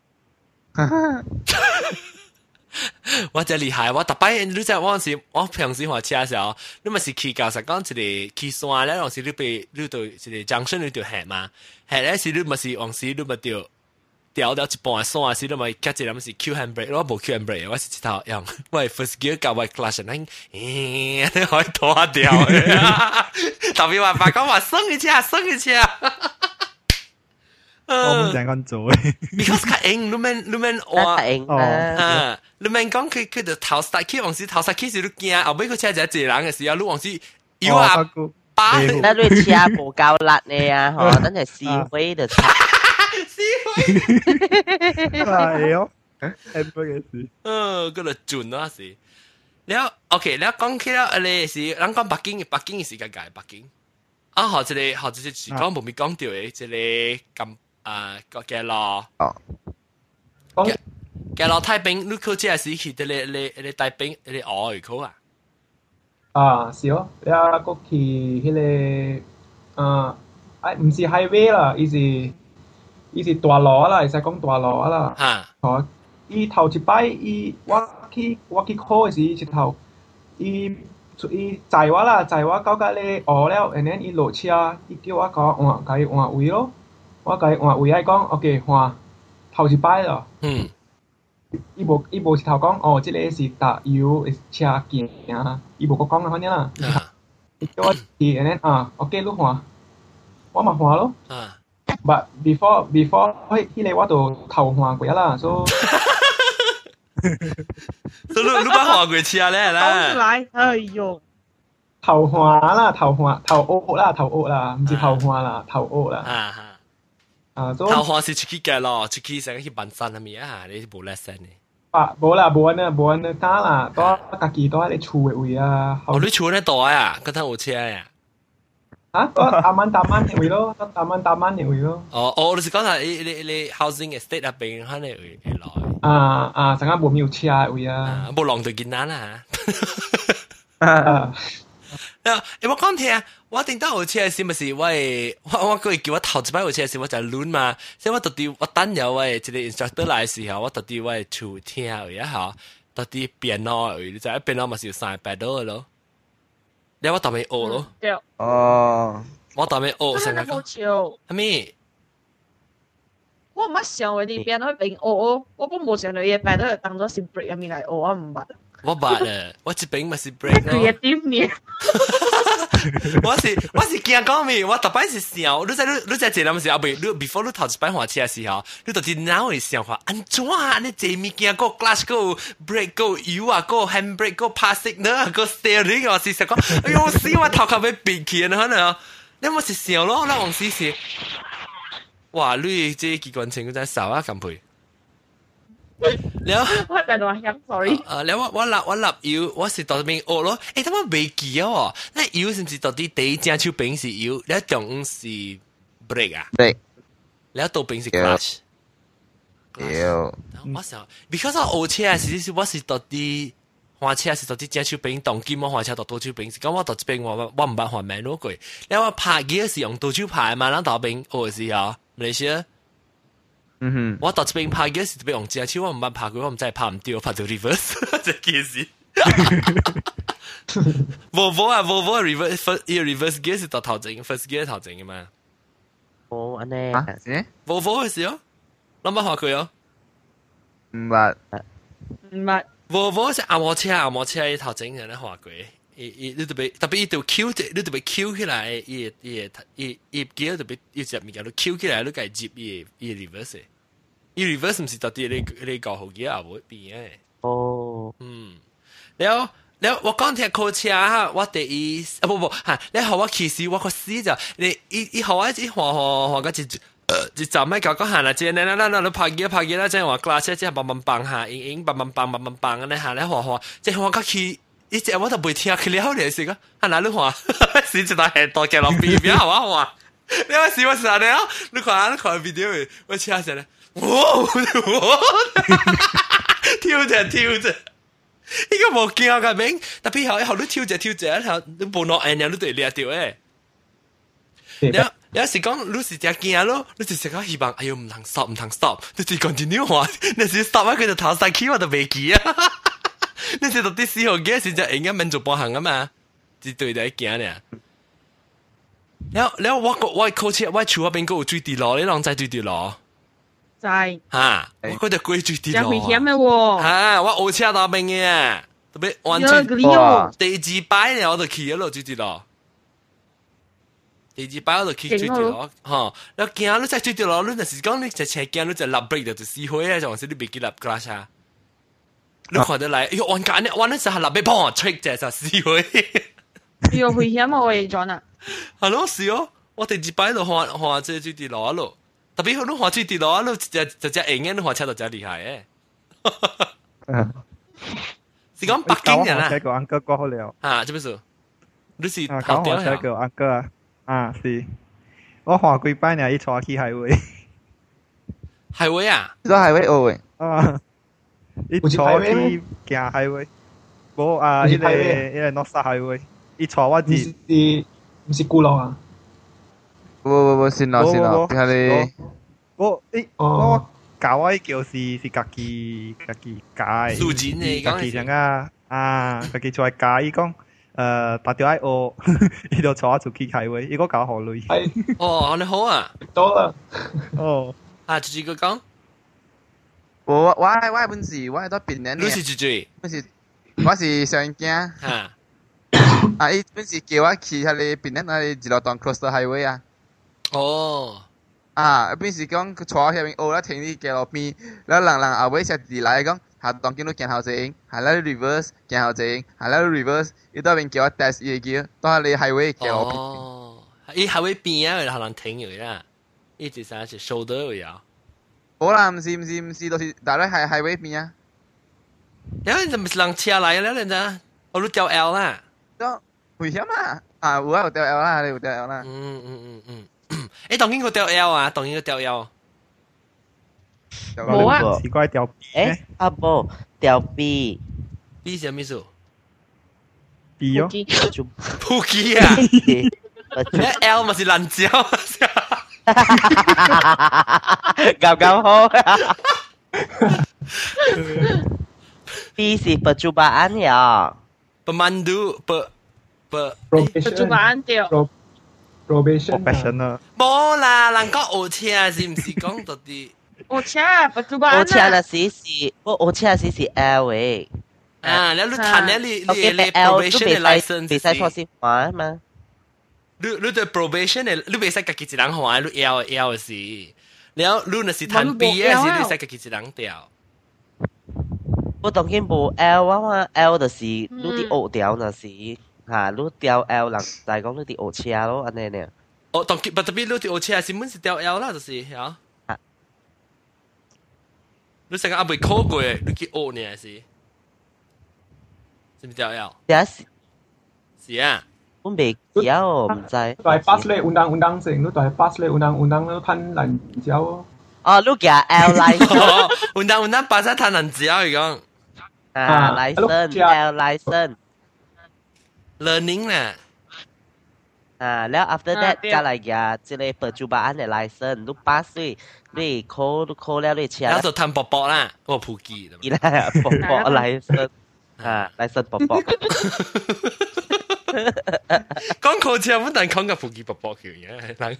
我真厲害，我特擺你知我時我平時學車嘅時候，你咪是騎教實講一個騎山咧，往時你被你對一個 junction 你條行嘛，行咧時你咪是往時你咪掉。掉掉一半山啊！時你咪夾一兩是 Q handbrake， 我冇 Q handbrake， 我是一頭用我 first gear 教我 clutch， 你誒你可以拖掉嘅，特別話白講話升一下，升一下。 我唔想咁做嘅。 because 較硬，你免你免話啊！你免講佢佢就頭實起，往時頭實起時你驚，後尾佢車就一人嘅時候，你往時搖下巴， 那你車冇夠力呢啊！嗬，真係試飛就差。 係哦，係乜嘅事？ 嗯，嗰度轉咯是。แล้วOK，แล้ว講起了你是，咱講北京，北京是個界北京。啊，學一個學一個是講冇咪講到嘅，一個咁啊個嘅咯。 哦。 嘅嘅咯，太平，你去這時去，你你你太平，你學去考啊？ 啊，是哦，你啊個去迄個啊，哎，唔是 highway 啦，伊是。伊是大路啦，會使講大路啦。 嚇！ 哦，伊頭一擺，伊我去我去考嘅時，一頭伊伊載我啦，載我到甲咧學了，然後伊落車，伊叫我講換，甲伊換位咯。我甲伊換位，愛講 OK 換頭一擺咯。 嗯。 伊無伊無一頭講哦，即個是搭油嘅車行，伊無個講嘅反正啦。伊叫我去，然後啊 OK 你換，我嘛換咯。 啊。 But before before 迄個我就頭換過啦，所以所以你你把換過車咧啦？ 來，哎呦， 頭換啦，頭換頭學啦，頭學啦，唔是頭換啦，頭學啦。 啊哈！ 啊， 頭換是出去嘅咯，出去成日去辦山係咪啊？你冇 lesson 嘅。 啊，無啦，無安尼，無安尼打啦，多家己多喺你厝嘅位啊。 哦，你厝咧大啊？嗰陣有車呀？ 啊，都大萬大萬嘅位咯，都大萬大萬嘅位咯。 哦哦，你是講下你你你 housing estate 入邊可能會會來。 啊啊，陣間無冇車嘅位啊。 冇浪到見難啦嚇。啊。 誒，我講聽啊，我頂到有車嘅時咪是喂，我我佢叫我頭一擺有車嘅時我就亂嘛，所以我特地我等有喂一個 instructor 來嘅時候，我特地喂厝聽下嚇，特地變咯，你知變咯咪是有三個 pedal 嘅咯。你我特別學咯， 哦， 我特別學成個。係咪？ 我唔乜想為你變開變學哦，我本冇想到嘢變都係當咗是 break 入面嚟學啊，唔捌。 我捌啊，我一邊咪是 break 咯。 creative 呢？ 我是我是驚講咩？我特別是想，你知你你知這兩時候，未你 before 你頭一擺換車嘅時候，你就係腦會想話，安怎啊？你這物件個 clutch 個 brake 個油啊，個 handbrake 個 pass signal 個 steering 我是想講，哎呦死我頭殼要變起啊！可能你咪是想咯，那往時是，哇！你這機關情真少啊，咁配。แล้ว我แต่ว่ายัง sorry เออแล้วว่าว่าหลับว่าหลับอยู่ว่าสิตอนเป็นโอ้咯เอ๊ะทำไมไม่เกี่ยวอ่ะนั่นอยู่是唔是ตอนที่第一隻手柄是อยู่แล้วจง是 brake อ่ะ brake แล้วตัว柄是 clutch 有我想 because 我學車時時我是ตอนที่換車是ตอนที่隻手柄當機我換車到多手柄是咁我到這邊我我唔捌換 manual 過แล้ว我拍機是用多手拍嘛然後到邊學時候你說嗯哼， 我到這邊拍嘅時，特別用隻手，我唔捌拍過，我唔真係拍唔掉，拍到 reverse 這件事。Volvo 啊 ，Volvo reverse，依個 reverse gear 是到頭前 ，first gear 頭前嘅嘛。 哦，安尼。 啊，是 Volvo 嘅事哦，諗乜學佢哦？ 唔捌， 唔捌。 Volvo 是按摩車，按摩車頭前嘅咧學過。伊伊你特別特別伊條 Q，你特別 Q 起來，伊伊伊伊 gear 特別伊隻物件都 Q 起來，你家接伊伊 reverse。 reverse 唔是到底你你教好嘅啊，會變嘅。 哦， 嗯，แล้วแล้ว我講聽考車哈，我第一啊不不嚇，你學我其實我個死就你一一學我一學學學個一呃一站咪教個行啦，即係你你你你拍機拍機啦，即係話 glass 即係棒棒棒下，影影棒棒棒棒棒棒咁咧嚇，你學學即係我個去。一隻我就袂聽佢了嚟時個，係哪你話？是一台現代嘅落邊邊好啊好啊！你話是我啥咧？你看你看 video， 我車上咧，哇！跳隻跳隻，依個冇驚嘅名，特別後後你跳隻跳隻，後你冇落眼嘢，你對掠掉誒。你有時講你是隻驚咯，你就成日希望，哎呦唔通 stop 唔通 stop，你就 continue 話，你是 stop 啊佢就頭曬起我就未記啊。你知道啲時候嘅時就應該民族步行啊嘛，只對就一件咧。แล้วแล้ว我個我考車我厝嗰邊個有水滴落，你啷知水滴落？ 知嚇，我嗰隻鬼水滴落。 真危險嘅喎！ 嚇，我學車嗰邊嘅，特別玩水。第二擺咧，我就企喺度水滴落。第二擺我就企水滴落，嚇。你驚你真水滴落，你就是講你隻車驚你就立 brake 就死灰啊，就係你別記立 glass 啊。你看得嚟，哎呦，按緊呢，按呢就係立俾砰 trick 隻就死佢。 哎呦，危險啊！我哋咗啦。 係咯，是哦，我哋自擺度看看這水滴落咯，特別好多看水滴落咯，就就只硬嘅，你看車就真厲害嘅。是講北京人啊。 這個 uncle 過好了。 啊，做咩事？你是啊，講我這個 uncle 啊，啊是，我看幾擺呢，一坐去海威。 海威啊？ 都海威哦喂。 啊。一坐去行海威，無啊，一個一個 North Star 海威，一坐我是唔是古路啊？ 唔唔唔，先咯先咯，係你。 我誒我教我就是是家己家己解， 數錢嚟家己想啊啊，家己出來解，伊講誒打掉愛學，伊就坐我出去海威，伊個教好累。 哦，你好啊， 多啦。 哦， 啊，自己個講。 我我我我本是我喺度邊咧。 你是住住？ 本是我是上驚。 嚇！ 啊！伊本是叫我去迄個邊咧，那裡一路當 Coastal Highway 啊。 哦。 啊！本是講坐喺邊，哦，啦停喺街路邊，แล้ว人人後尾才地來講，下當見到見後正，下啦 reverse 見後正，下啦 reverse，伊到邊叫我 test 伊叫，到喺你 highway 街路邊。 哦。伊 highway 邊啊，有人停อยู่啦，伊只係是 shoulder 有。 好啦，唔是唔是唔是，都是大概係 highway 邊啊。 然後你就咪人車嚟啦，你咋？我都掉 L 啦。 都危險啊！啊，有啊有掉 L 啦，你有掉 L 啦。 嗯嗯嗯嗯。誒，當然個掉 L 啊，當然個掉 L。 冇啊。 奇怪掉 B 誒，啊不，掉 B。 B 係咩數 ？B 哦。 撲機啊！一 L 咪是爛蕉。 搞搞好。B 是 percobaan ya. Pemandu pe pe percobaan dia. Probation. Professional. 冇啦，人講學車是唔是講到啲？ 學車 percobaan 學車那時是，我學車那時是 L 誒。 啊，你你談咧你你你 probation 嘅 license 比賽錯先還嘛？ 你你對 probation 嘅你未使自己一人還，你 L L 是，然後你那是談 B 嘅時，你使自己一人掉。 我當然無 L 啊嘛 ，L 就是你啲學掉那是嚇，你掉 L 人就係講你啲學車咯，安尼呢。 哦，當特別你啲學車是本是掉 L 啦，就是嚇。你成日阿未考過，你去學呢是？是唔掉 L？ 是是啊。 我未有唔知。 對 pass 咧 undang-undang 成，你對 pass 咧 undang-undang 你噴人招。 哦，你嘅 L license。 undang-undang 巴沙攤人招嚟講。 啊 license L license learning 咧。 啊，แล้ว after that ก็嚟嘅即係ปัจจุบัน嘅 license 你 pass เลย你考你考แล้ว你車。 แล้ว就攤薄薄啦，我普及。 依啦，薄薄 license 啊 license 薄薄。 講考車本但講個普及薄薄嘅嘢，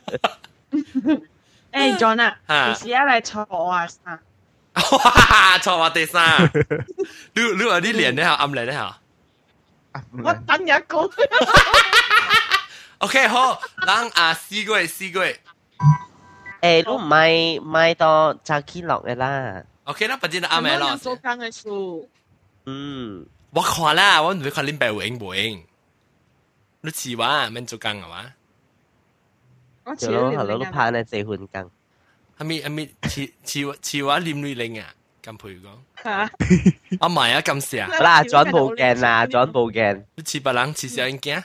誒 John 啊，幾時啊嚟坐啊？ 哇！坐我第三，你你話啲臉咧嚇暗嚟咧嚇， 我等一個。 OK 好，人啊試過試過， 誒，都唔係唔係到揸起落嘅啦。 OK 啦，不知啱咪咯。 做工嘅書。 嗯， 我看啦，我唔會看恁白影唔影。你似話免做工係嘛？ 我似咯，係咯，都拍呢四款工。 係咪係咪似似似話念女玲啊？咁譬如講。 嚇！ 啊唔係啊，咁事啊。 嗱，轉部鏡啊，轉部鏡。 你似別人似小眼鏡。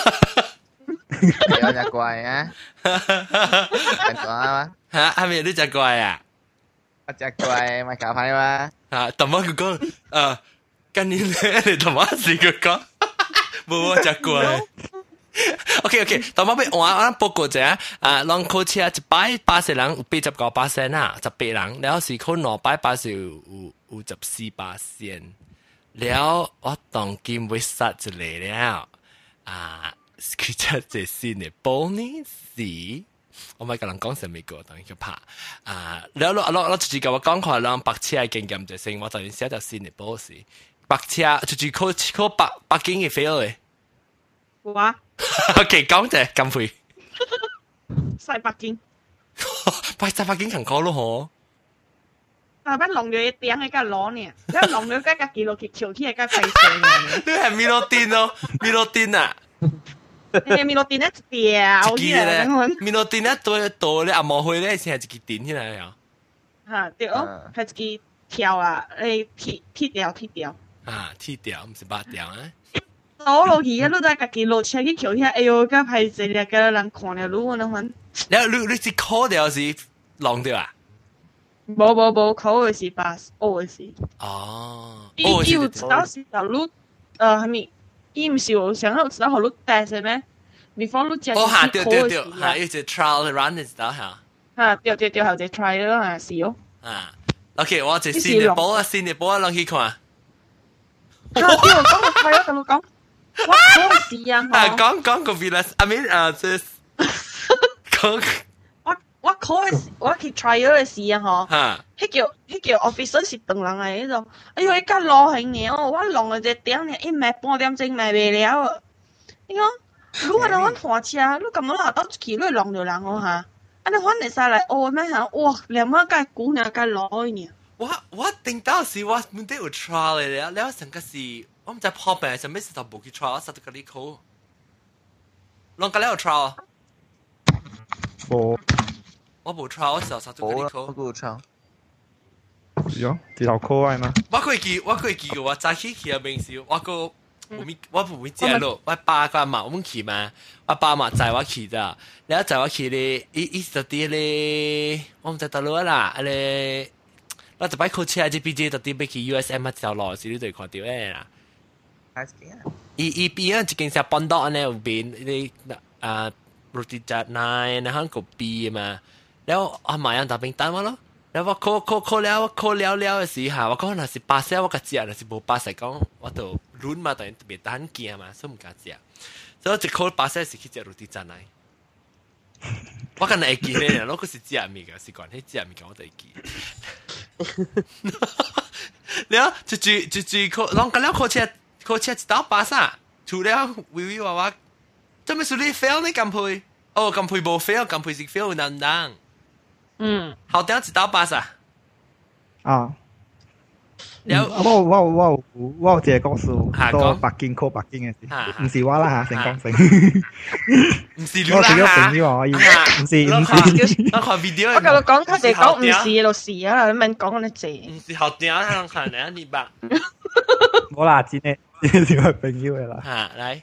有隻怪啊！隻怪啊！ 嚇，係咪呢隻怪啊？ 一隻怪咪搞牌嘛？ 嚇，同我佢講，誒，今年咧你同我試佢講，冇隻怪。OK OK，同我俾我我報告者啊，浪考車一擺八十人有八十九巴仙啊，十八人，然後是考兩擺八十有有十四巴仙，然後我當今會殺一嚟了啊！佢出隻先嘅保呢是，我咪同人講成美國當然佢拍啊！然後我我我直接我講話讓白車係經驗就成，我當然寫條先嘅保是白車，直接考考北北京嘅 fail 嘅。 哇 ！OK， 講啫，咁會。 西北京。 拜西北京勤考咯，嗬。 啊！不弄咗一點嘅個攞呢，一弄咗個個記錄佢橋起嘅個費事。 你係米洛丁咯，米洛丁啊！ 誒，米洛丁一掉起來，米洛丁一多多咧，阿毛去咧先係自己點起來啊！ 嚇對哦，係自己跳啊，誒剃剃掉剃掉。 啊，剃掉唔是拔掉啊！ 攞落去啊！你都係自己落車去橋起，哎呦，個費事咧，個人看了路那款。 你你你是考掉是浪掉啊？ 冇冇冇，考嘅是巴士，學嘅是。 哦。 伊伊有知道是條路，呃，係咪？伊唔是有想要知道好路帶係咩？before 路正。 哦，嚇對對對，嚇有隻 trial run 你知道嚇？ 嚇對對對，後隻 trial 啊，是哦。 啊 ，OK， 我隻新嘅波啊，新嘅波啊，讓佢看。 嚇對，我講個 trial 咁講，我考試啊！ 啊，講講個 Venus，I mean 啊，即係講。 我考嘅我去 trial 嘅時啊，嗬，迄叫迄叫 officer 是當人嚟迄種，哎呦，依家落行嘅哦，我弄咗隻點呢，一賣半點鐘賣未了。你講，如果你揾貨車，你咁樣拿到去，你弄咗人哦嚇，啊你揾嚟晒嚟，哦咩嚇，哇，兩蚊雞股呢，雞攞呢。 我我定到時我唔得有 trial 嚟了，แล้ว成個是我唔知破病係咩事就冇去 trial，實到嗰啲考，攏個了有 trial。 冇。 我冇 trial，我時候實到嗰啲考。 我冇 trial。 有，直頭考係嘛？ 我可以記，我可以記嘅話，早起去嘅平時，我個我咪我唔會知咯，我爸個嘛，我們去嘛，我爸嘛載我去咋，然後載我去咧，伊伊就啲咧，我唔知道路啦，咧，我就擺考車喺 B J 就啲俾去 U S M 一條路，是你對看到誒啦。伊伊邊啊，一間隻半島安尼有邊你啊 roti canai 然後個 B 嘛，然後我買樣大餅蛋咯。然後我考考考了，我考了了嘅時候，我講那是巴士，我個食，那是冇巴士講，我就亂嘛，當然特別單驚嘛，所以唔敢食。所以我一考巴士是去食roti canai。我可能會記咧，我嗰時食物嘅，是講迄食物嘅我就會記。然後就就就就考，啷個了考車考車一到巴士，除了微微話話，做咩事你 fail 呢？咁配？哦，咁配冇 fail，咁配是 fail 難難。嗯，後頂一到巴士。 啊。有我我我我有一個故事，到北京考北京嘅時，唔是我啦嚇，成功成。 唔是你啦嚇。 我成咗朋友啊，唔是唔是。 我看 video。 我同你講，佢哋講唔是就是啊，你咪講你謝。 唔是後頂，人看咧，你吧。 冇啦，真係真係我朋友嘅啦。 嚇，嚟。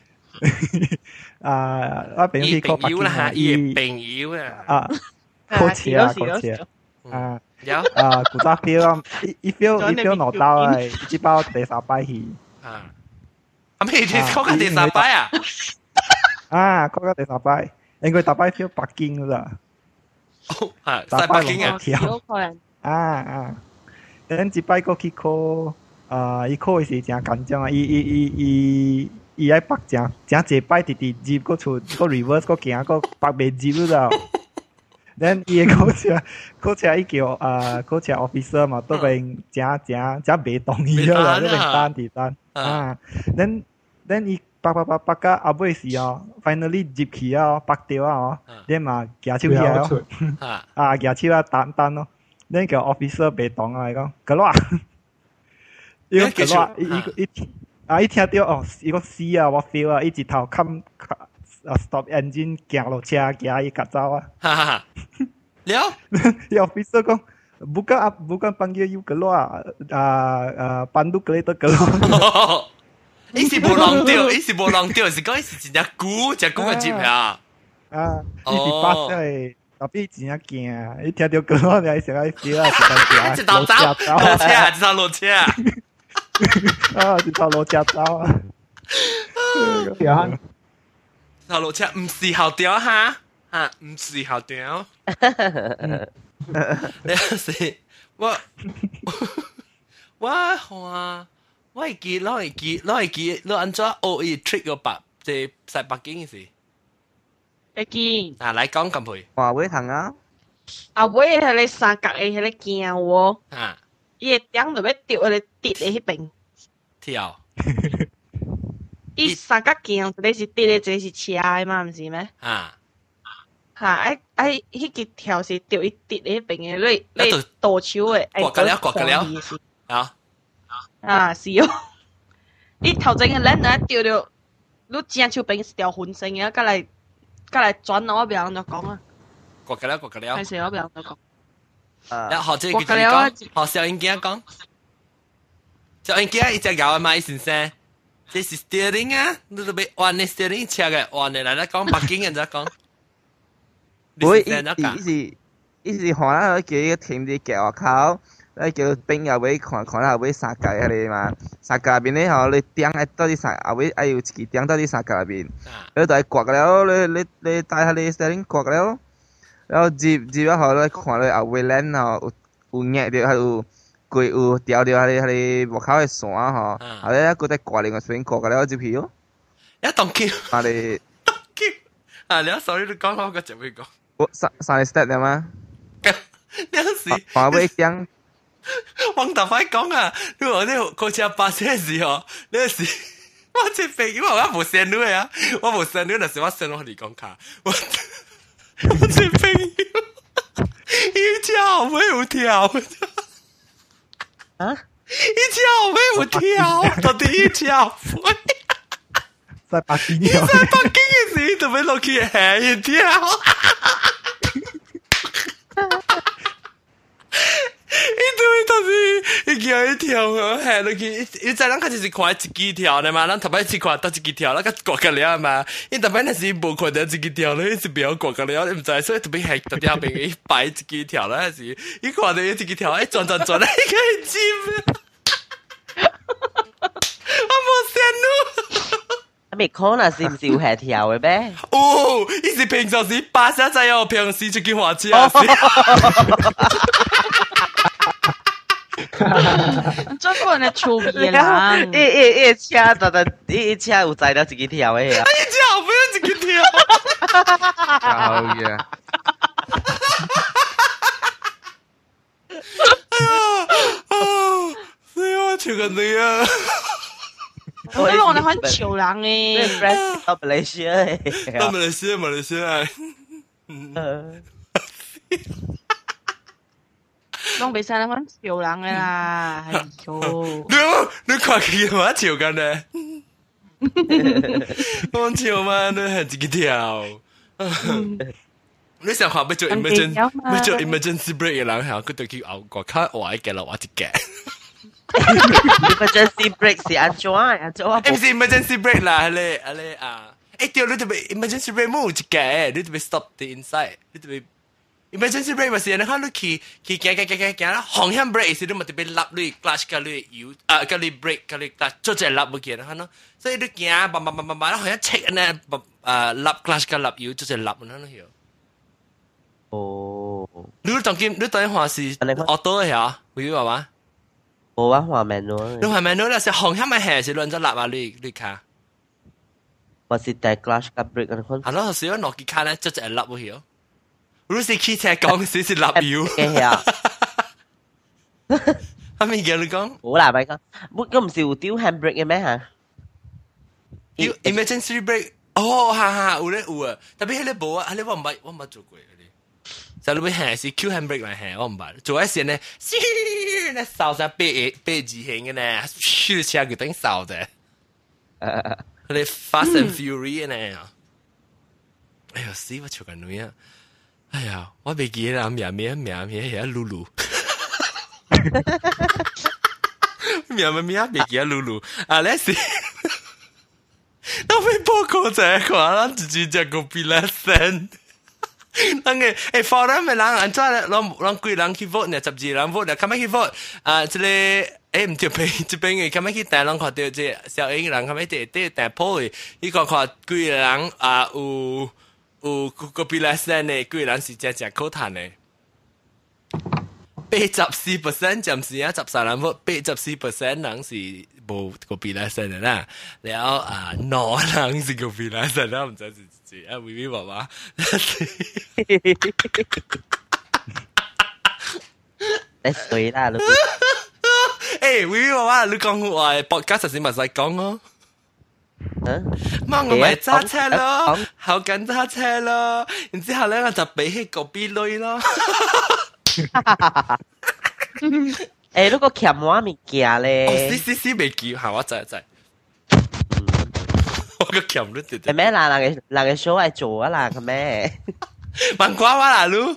啊，我朋友去考北京啦，伊朋友啊。 啊。考車啊，考車啊， 有啊，古早 feel 啊，伊伊 feel 伊 feel 攞到啊，只包第三擺去。 啊，咁你哋考緊第三擺啊？ 啊，考緊第三擺，應該大擺 feel 北京啦。 哦，係，在北京啊。 跳。啊啊，等一擺過去考，啊，伊考嘅時真緊張啊，伊伊伊伊伊喺北正正一擺直直接個出個 reverse 個行個北邊接咗。then 伊個考車考車伊叫啊考車 officer 嘛，都邊正正正被動伊咗啦，都邊單地單啊。then then 伊 bắt bắt bắt bắt cái à bữa時哦 ，finally 接起啊，bắt掉啊哦，你嘛舉手起來咯，啊舉手啊單單咯，你叫 officer 被當啊嚟講，個咯，伊個個咯，伊伊伊啊伊聽到哦，伊個死啊，我 feel 啊，伊直頭冚啊 stop engine 行落車，行伊夾走啊， 哈哈哈，了， 伊 officer 講。Bukan bukan panggil you keluar, uh, uh, pandu kereta keluar. 伊是無浪掉，伊是無浪掉，是講伊是真正久，真久嘅接啊。 啊，伊是巴士誒，特別真正驚，伊聽到歌你成日飛啊， 一頭走，落車，一頭落車。 啊，一頭落車走啊。 條一頭落車唔是後調哈，啊，唔是後調。你是我我看。我會記，我會記，我會記，你安怎學伊 trick 個白，即係使北京嘅事。 會記。 啊，來講咁佢。 華為糖啊。 啊，尾係你三角嘅迄個鏡喎。 啊。 伊個頂就要掉喺你跌喺迄邊。 跳。 伊三角鏡，一個是跌嘅，一個是斜嘅嘛，唔是咩？ 啊。 嚇！哎哎，迄個條是掉伊跌喺迄邊嘅，你你倒手嘅， 刮個了，刮個了。啊。 啊，是哦！你頭前嘅人啊，掉掉，你正手邊是條渾身嘅，隔嚟隔嚟轉我別人就講啊。 過嘅了，過嘅了。 係時我別人就講。 啊，學這個句講，學小英姐講。小英姐一隻咬買先生，這是 steering 啊，你都俾彎嘅 steering 車嘅彎嘅，嚟嚟講北京人就講。 我意意思意思可能叫一個停啲腳我靠。誒叫兵又會看看下會三角嗰啲嘛，三角入邊咧嗬，你釘喺到啲三啊會係要自己釘到啲三角入邊，你就係刮嘅了，你你你帶下你 steering 刮嘅了，然後接接咗後咧看你後會攣嗬，有壓掉係有攰有掉掉係係幕口嘅線嗬，後咧一個得刮另外邊刮嘅了接皮咯。 一棟橋， 啊你棟橋啊你 sorry 你講講個就會講， 我三三 step 嘅嘛， 你時話會釘。 往頭快講啊！你話你嗰次巴士嘅時候，你時我只飛，因為我冇線女啊，我冇線女，但是我線我嚟講卡，我我只飛要跳沒有跳啊！ 一跳沒有跳，到底一跳飛？ 在北京跳， 在北京嘅時就俾落去下一跳。伊對當時伊叫伊跳啊，下落去，伊在咱開始是看一支跳的嘛，咱頭擺是看到一支跳，咱個刮個了嘛，伊頭擺那是無看到一支跳咧，伊是不要刮個了，你唔知，所以特別係特別後邊伊擺一支跳啦，還是伊看到一支跳，伊轉轉轉，伊可以接，我冇線路。 咪可能是唔是有下跳嘅咩？ 哦，伊是平常時巴士仔哦，平時就叫話車。 中國人嘅趣味啦， 一一一車特特一一車有載到自己跳嘅呀， 一跳不要自己跳， 好嘅， 哎呀，啊，死我笑緊你啊！ 我覺得我哋很潮人誒， 到馬來西亞， 到馬來西亞，馬來西亞， 攏袂使咱款潮人嘅啦，係喲。 你你看佢嘛潮緊咧，我潮嘛，你係自己跳。你想看要做 emergency，要做 emergency break 嘅人，係佢對佢後個卡壞嘅啦，或者嘅。 emergency break 是安怎安怎？ 唔是 emergency break 啦，係咧係咧啊！誒，掉你特別 emergency break 冇一嘅，你特別 stop the inside，你特別 emergency break 咪是你看你去去行行行行行啦，航向 break 是你咪特別立你 clutch 個你油啊個你 break 個你 clutch 做只立冇見啦，咯，所以你行慢慢慢慢慢，好像 check 呢，啊立 clutch 個立油做只立咁樣咯。 哦， 你當今你當話是 auto 嘅嚇，會話嘛？ 冇啊，話 manual。 你話 manual 咧，是航向咪係是亂咗立啊？你你卡。 我是帶 clutch กับ brake 嗰啲。 係咯，少咗落幾卡咧，即係立喎曉。如是汽車講時是立油。 嘅啊。 係咪叫你講？ 冇啦，咪講，咁唔是有丟 handbrake 嘅咩嚇？ 有 emergency brake， 哦，哈哈，有咧有啊，特別迄個無啊，迄個我唔捌，我唔捌做過嗰啲。就你要行是 Q handbrake 嚟行，我唔捌。做一時呢，唰，咧掃晒八八字形嘅呢，唰車佢頂掃啫。嗰啲 Fast and Fury 呢。哎呀，死我笑緊女啊！哎呀，我未記啦，名名名名係露露。名名名未記啊露露，啊咧是。我被報告在看，咱自己只個比來先。人個誒，法人咪人安怎咧？人人幾人去 vote 呢？十二人 vote 呢？咁樣去 vote 啊？即個誒唔對邊，這邊嘅咁樣去台人看到即小英人咁樣第第第鋪嘅，伊個看幾人啊有有個比來先嘅，幾人是只只口談嘅。八十四 percent 暫時啊，十三人 vote， 八十四 percent 人是冇個比來先嘅啦。然後啊，孬人是個比來先啦，唔知是是啊，微微爸爸。 你衰啦，你。 誒，微微爸爸，你講話 podcast 先咪使講咯。 嗯， 媽我咪揸車咯，後緊揸車咯，然之後咧我就俾起個 B 女咯。 誒，嗰個鉗我物件咧， 哦，是是是，未記，係我知知。我個鉗都跌跌。 係咩啦？人嘅人嘅 show 係做啊啦，係咩？ 問瓜話啦，嚕。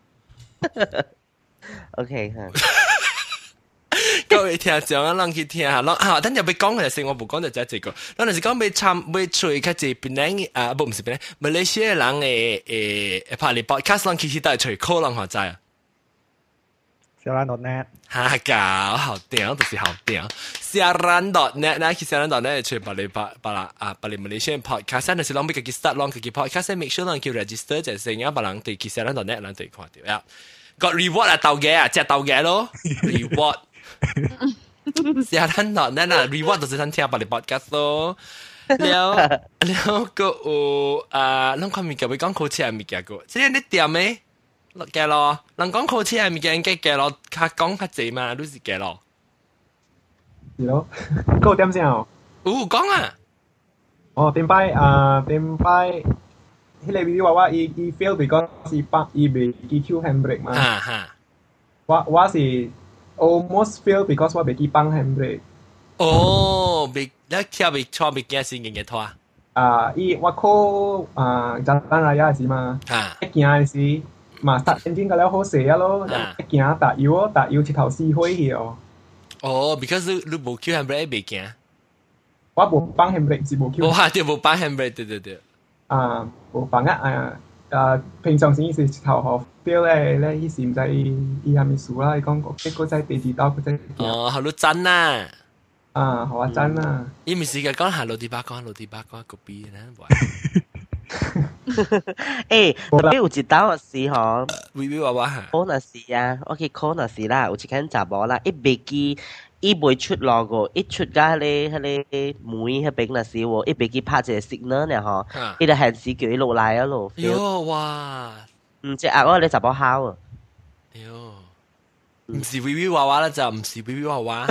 OK 嚇。 各位聽眾啊，人去聽下，人啊，等入俾講嘅時，我冇講就只一個。咱就是講要參要吹較濟檳榔啊，不唔是檳榔，馬來西亞人嘅誒拍嚟 podcast，人其實都係吹可能學知啊。 小蘭 .net 哈搞好屌，就是好屌。小蘭 .net 呢，其實小蘭 .net 吹白嚟白白啦啊，白嚟馬來西亞 podcast，但是人俾佢 start， 人佢 podcast，make sure 人叫 register 就係成日白人對其小蘭 .net 人對看到呀。個 reward 啊，鬥嘅啊，隻鬥嘅咯 ，reward。小蘭 .net 啊 ，reward 就是咱聽白嚟 podcast 咯。了了個有啊，咱看物件，要講好吃嘅物件個，即係你點咩？嘅咯，人講好似係物件嘅嘅咯，較講較濟嘛，都是嘅咯。 係咯，嗰個點先哦？ 哦，講啊！ 哦，點擺啊？點擺？迄個 video 話我伊伊 fail because 是幫伊未記 Q handbrake 嘛。 哈哈。 我我是 almost fail because 我未記幫 handbrake。 哦，未，你跳未錯未驚先嘅嘢拖啊？ 啊，伊我 call 啊，就單來也是嘛。 啊。 一件係是。嘛，start engine 個了好勢啊咯，一行搭油哦，搭油一頭死火去哦。 哦 ，because 你你無 Q handbrake 未驚？ 我無幫 handbrake 是無 Q。 我對無幫 handbrake，對對對。 啊，無幫啊！啊啊，平常時是一頭好 feel 咧咧，伊是唔知伊係咪數啦？伊講個結果在第二道佢在。 哦，好多真啊！ 啊，好啊真啊！ 伊咪是個講下老啲巴講，老啲巴講個 B 呢？ 誒，特別有一道是吼， 微微娃娃嚇， 可能是啊，我去可能是啦，有一間查某啦，伊袂記，伊袂出路個，伊出甲迄個迄個門迄邊那時喎，伊袂記拍一個 signal 呢吼，伊就限時叫伊落來啊咯。 喲哇！ 唔知啊，我你查某考啊。 喲，唔是微微娃娃啦，就唔是微微娃娃。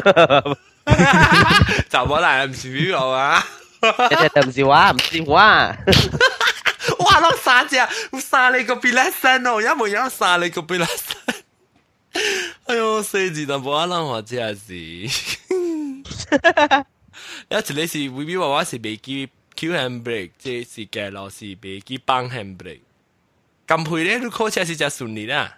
查某來唔是微微娃娃。 就唔是我，唔是我。 哇！攞三隻，三你個比拉森哦，一模一樣三你個比拉森。哎呦，四字就冇可能話真係是。有一你是微微娃娃是未記 Q handbrake， 即是嘅老是未記幫 handbrake。咁配咧，你考車是只順利啦。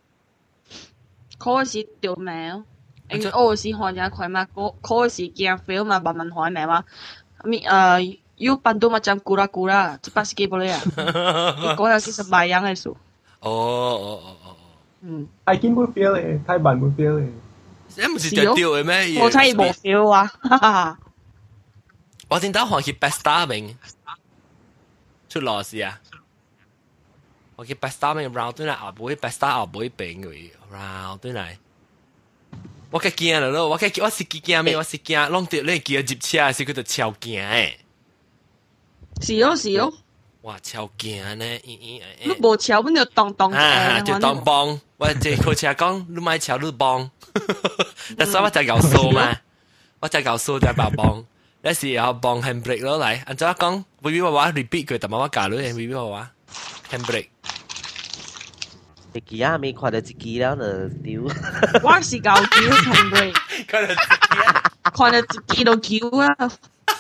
考試掉命，因為我是學人快嘛，考考試驚 fail 嘛，慢慢學咩嘛。Mi uh, you pandu macam kura-kura, cepat sikit boleh ya? Kau lagi sembayang itu. Oh, oh, oh, oh. Hmm. Ai Kim pun fail 誒，台灣pun fail 誒。 你唔是就掉嘅咩？ 我睇冇 fail 啊！ 我聽到學去 Besta 明出螺絲啊！我去 Besta 明 round 對嚟後背 Besta 後背平嘅 round 對嚟。我嘅驚啦咯，我嘅我是驚咩？我是驚，弄掉你叫接車是佢就超驚誒。 是哦是哦。 哇，超驚呢！ 你無超，你就當當啊，就當幫。我即係開車講，你買超你幫。但係我就搞數嘛，我就搞數就包幫。 那是要幫 handbrake 咯，嚟，按照講 ，V V 娃娃 repeat 佢，但媽媽教咗 V V 娃娃 handbrake。 你記啊，未看到自己了呢丟。 我是教叫 handbrake， 看到自己啊， 看到自己都叫啊。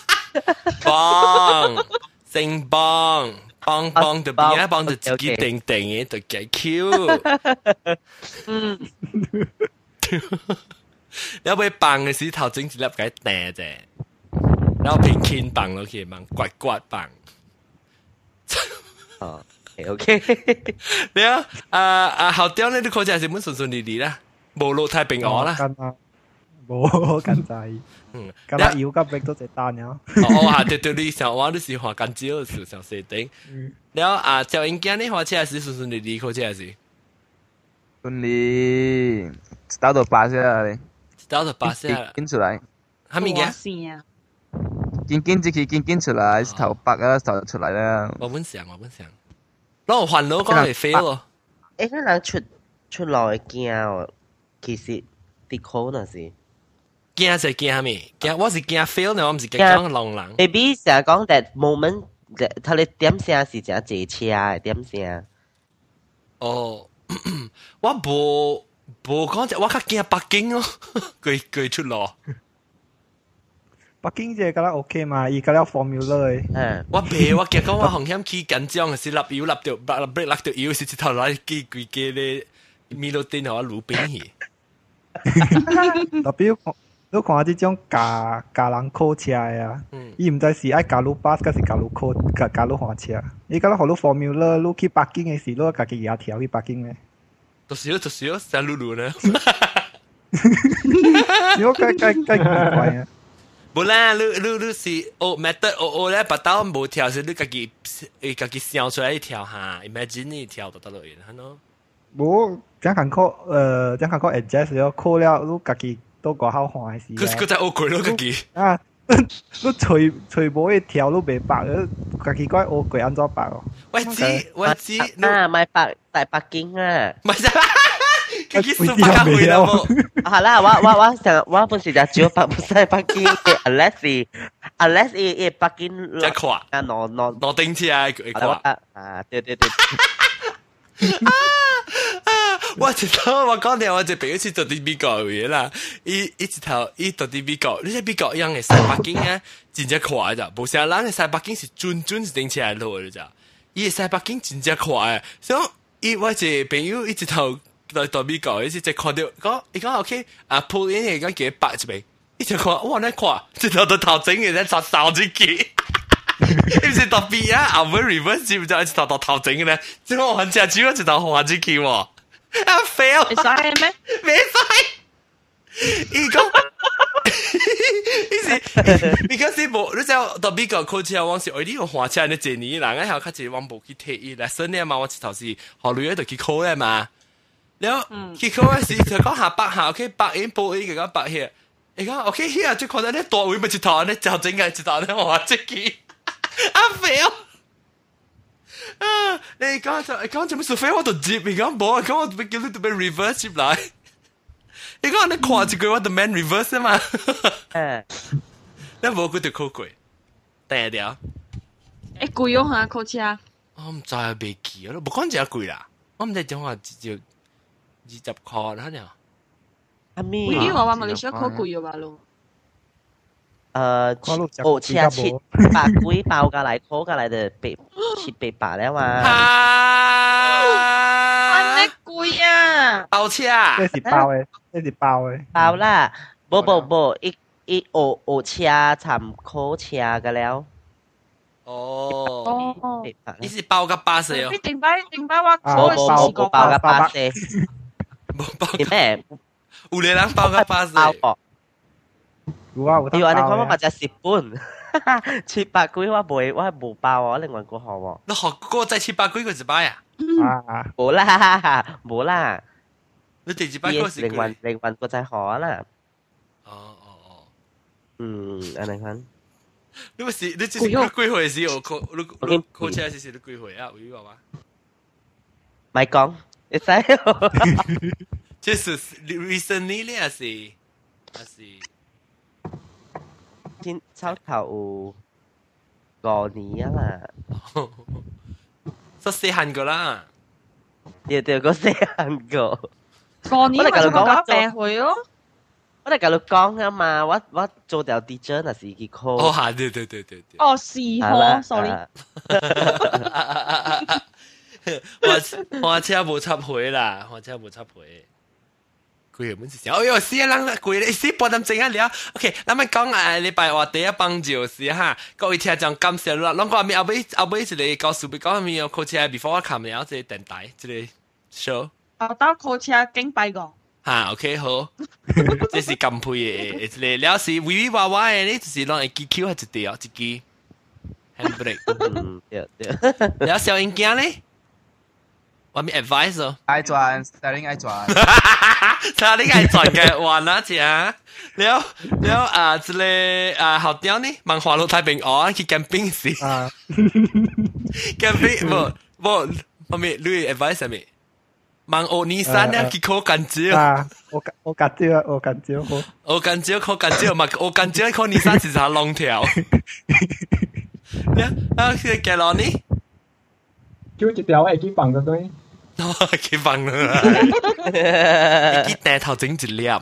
幫，姓幫，幫幫就邊啊，幫就自己定定嘅，就幾 Q。 嗯。 你會幫嘅時頭整一粒嘅訂啫。然後平輕棒咯，佢棒刮刮棒。 哦 ，OK。 你啊，啊啊後雕呢啲課程係本順順利利啦，無路太平安啦。 冇緊滯。嗯，咁啊要急逼都隻單呀。 哦啊，對對，你想玩都是畫緊招，是想設定。然後啊，就應該呢課程係順順利利課程係是。 順利，到到八下咧。 到到八下。 跟出來。 係咪嘅？ 見見即係見見出來，頭白啊就出來啦。 我本想，我本想，攞換佬講係 fail 咯。 誒，嗰人出出來驚，其實啲可能是驚就驚咩？驚我是驚 fail 呢，我唔是驚講浪人。 Maybe 成日講 that moment，佢哋點聲是真係坐車嘅點聲。 哦，我無無講就我較驚北京咯，佢佢出路。 北京只覺得 OK 嘛，而家有 formula 嘅。 嗯，我譬我見講我紅險起緊張嘅時，立油立掉，立 break 立掉油，是直頭攞幾幾幾咧米路丁和魯冰去。 特別你看這種加加人考車啊，伊唔知是愛加魯巴士，還是加魯考加加魯換車。伊覺得好多 formula，你去北京嘅時，你家己也調去北京嘅。 就是就是，成路路呢。 我計計計奇怪啊！ 無啦，你你你是學 method 學學咧，把刀無跳是你家己誒家己想出來一條哈 ，imagine 你跳得得落去，係咯。 無，這樣看考呃，這樣看考 adjust 了，考了你家己都個好換係是。佢佢在學過咯，家己。 啊，你隨隨無一條都未白，家己怪學過安怎白哦？ 我知我知， 啊，買北大北京啊， 唔係啦。佢幾數百回啦冇？ 係啦，我我我成我本時就只北唔使北京嘅 ，unless 是 unless 係係北京即係跨啊，攞攞攞丁車啊，佢跨啊，對對對。 啊啊！我直頭我講你，我就俾一次做啲美國嘅嘢啦。伊伊直頭伊做啲美國，你睇美國樣嘅西北京咧，真正快咋，無像人嘅西北京是轉轉是丁車嚟落嘅咋。伊嘅西北京真正快，所以伊我一個朋友一直頭。來到美國，伊是只看到講，伊講 OK 啊，鋪因係講幾百一邊，伊就看哇，你看，直頭到頭整嘅咧，插手指機，唔是特別啊，後尾 reverse 就就一直頭到頭整嘅咧，即係我很正主要直頭換指機喎，啊 fail， 會使咩？ 未使，伊講，伊是，伊講是無，你知到美國考車，我是為呢個換車，你一年人喺後開始往部去睇伊 lesson 咧嘛，我直頭是學女喺度去考咧嘛。แล้วคิดเขาว่าสิเธอก็หาปากหาโอเคปากเองโปเองก็ปากเฮียเองก็โอเคเฮียทุกคนเนี่ยตัววิ่งมาจิตตอนเนี่ยจะ整嘅จิตตอนเนี่ย我自己啊 fail 啊你講就你講做咩事 fail 我就接你講冇你講我俾叫你做咩 reverse 接嚟你講你跨住佢我就 man reverse 啊嘛誒你冇佢條扣鬼第條誒貴哦嚇扣車我唔知係未記咯冇講就貴啦我唔知點話就二十塊啦呢？ 阿咪， 呢個話馬來西亞好貴嘅話咯。 誒，我車切百幾包過嚟，拖過嚟就被切被白咧嘛。 啊！真貴啊！ 包車， 這是包嘅，這是包嘅。 包啦，冇冇冇，一一我我車參考車嘅了。 哦，你是包個巴士哦？ 你定擺定擺我冇冇冇包個巴士。咩？ 有啲人包個巴士。 有啊，有得包。 要你講我就蝕本，七百幾我冇我係冇包啊，另外個學喎。 你學過再七百幾個一擺啊？ 啊， 冇啦冇啦。 你第幾百個是？ 另外另外個再學啦。 哦哦哦。 嗯，安尼看。 你咪是你之前幾歲時候考你你考車時時你幾歲啊？會話嗎？ 咪講。你知？ 就是 recently 咧，還是還是天秋頭五年啊嘛， 十四行個啦， 對對，個四行個。 五年咪就講病會咯。 我哋甲你講啊嘛，我我做條 D J 那是去 call。 哦，係對對對對對。 哦，是呵 ，sorry。 我我車冇插回啦，我車冇插回。佢本是想，哎呦，死人啦，佢你死半點鐘啊了。OK，咱們講誒，禮拜話第一幫就是哈，各位聽眾感謝啦。啷個咪後尾後尾一個告訴別講咪有開車 before 我看了這電台這個 show。 哦，到開車經拜個。 哈 ，OK 好，這是咁配嘅，這個了是微微娃娃嘅，呢就是攞嚟 Q 係一條一支 handbrake。 嗯，對對。 了小英件咧，我咪 advise 哦。 愛轉 ，Sterling 愛轉。 他呢個係轉嘅話啦，姐。了了啊，這個啊後調呢，萬華路太平岸去 camping 時。啊。camping 冇冇，我咪你 advise 係咪？萬澳尼山咧，佢靠近招。 啊，我我近招，我近招好。 我近招靠近招，唔係我近招靠尼山是下long條。啊，佢嘅落呢？ 叫一條係幾磅嘅對？ 哦，幾磅啦！你帶頭整一粒。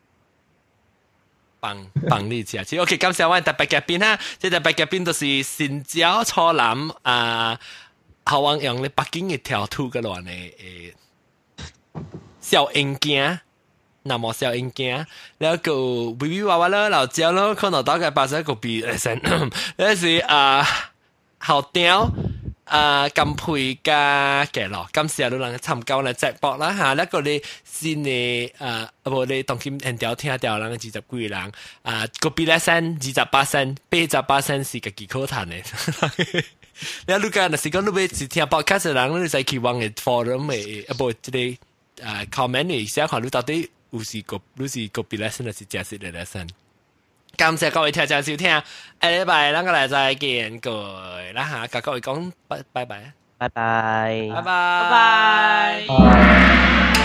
棒棒呢次啊！先 OK，感謝我哋特別嘉賓哈，即係特別嘉賓都是新疆初南啊，好王用咧北京嘅條土嘅亂嘅誒。小硬件，那麼小硬件，แล้วก็วิวิวาวาแล้วเราเจ้าแล้ว可能大概八十個比誒先，那是啊好屌啊咁配加嘅咯，今時有人參加嚟直播啦嚇，แล้วก็你先你啊無你當今人條聽掉人二十幾人啊個比咧先二十八先，八十八先是個幾可談嘅。แล้วลูกกันสิก็รู้ไปสิที่บอกแค่สิ่งนั้นเราจะคิดว่าในฟอรัมเออบอกจะได้อ่าคอมเมนต์อีกสักคนรู้到底有時個有時個別 lesson 還是正式嘅 lesson。感謝各位聽眾收聽，下禮拜兩個禮再見各位啦嚇，跟各位講拜拜拜拜拜拜拜拜。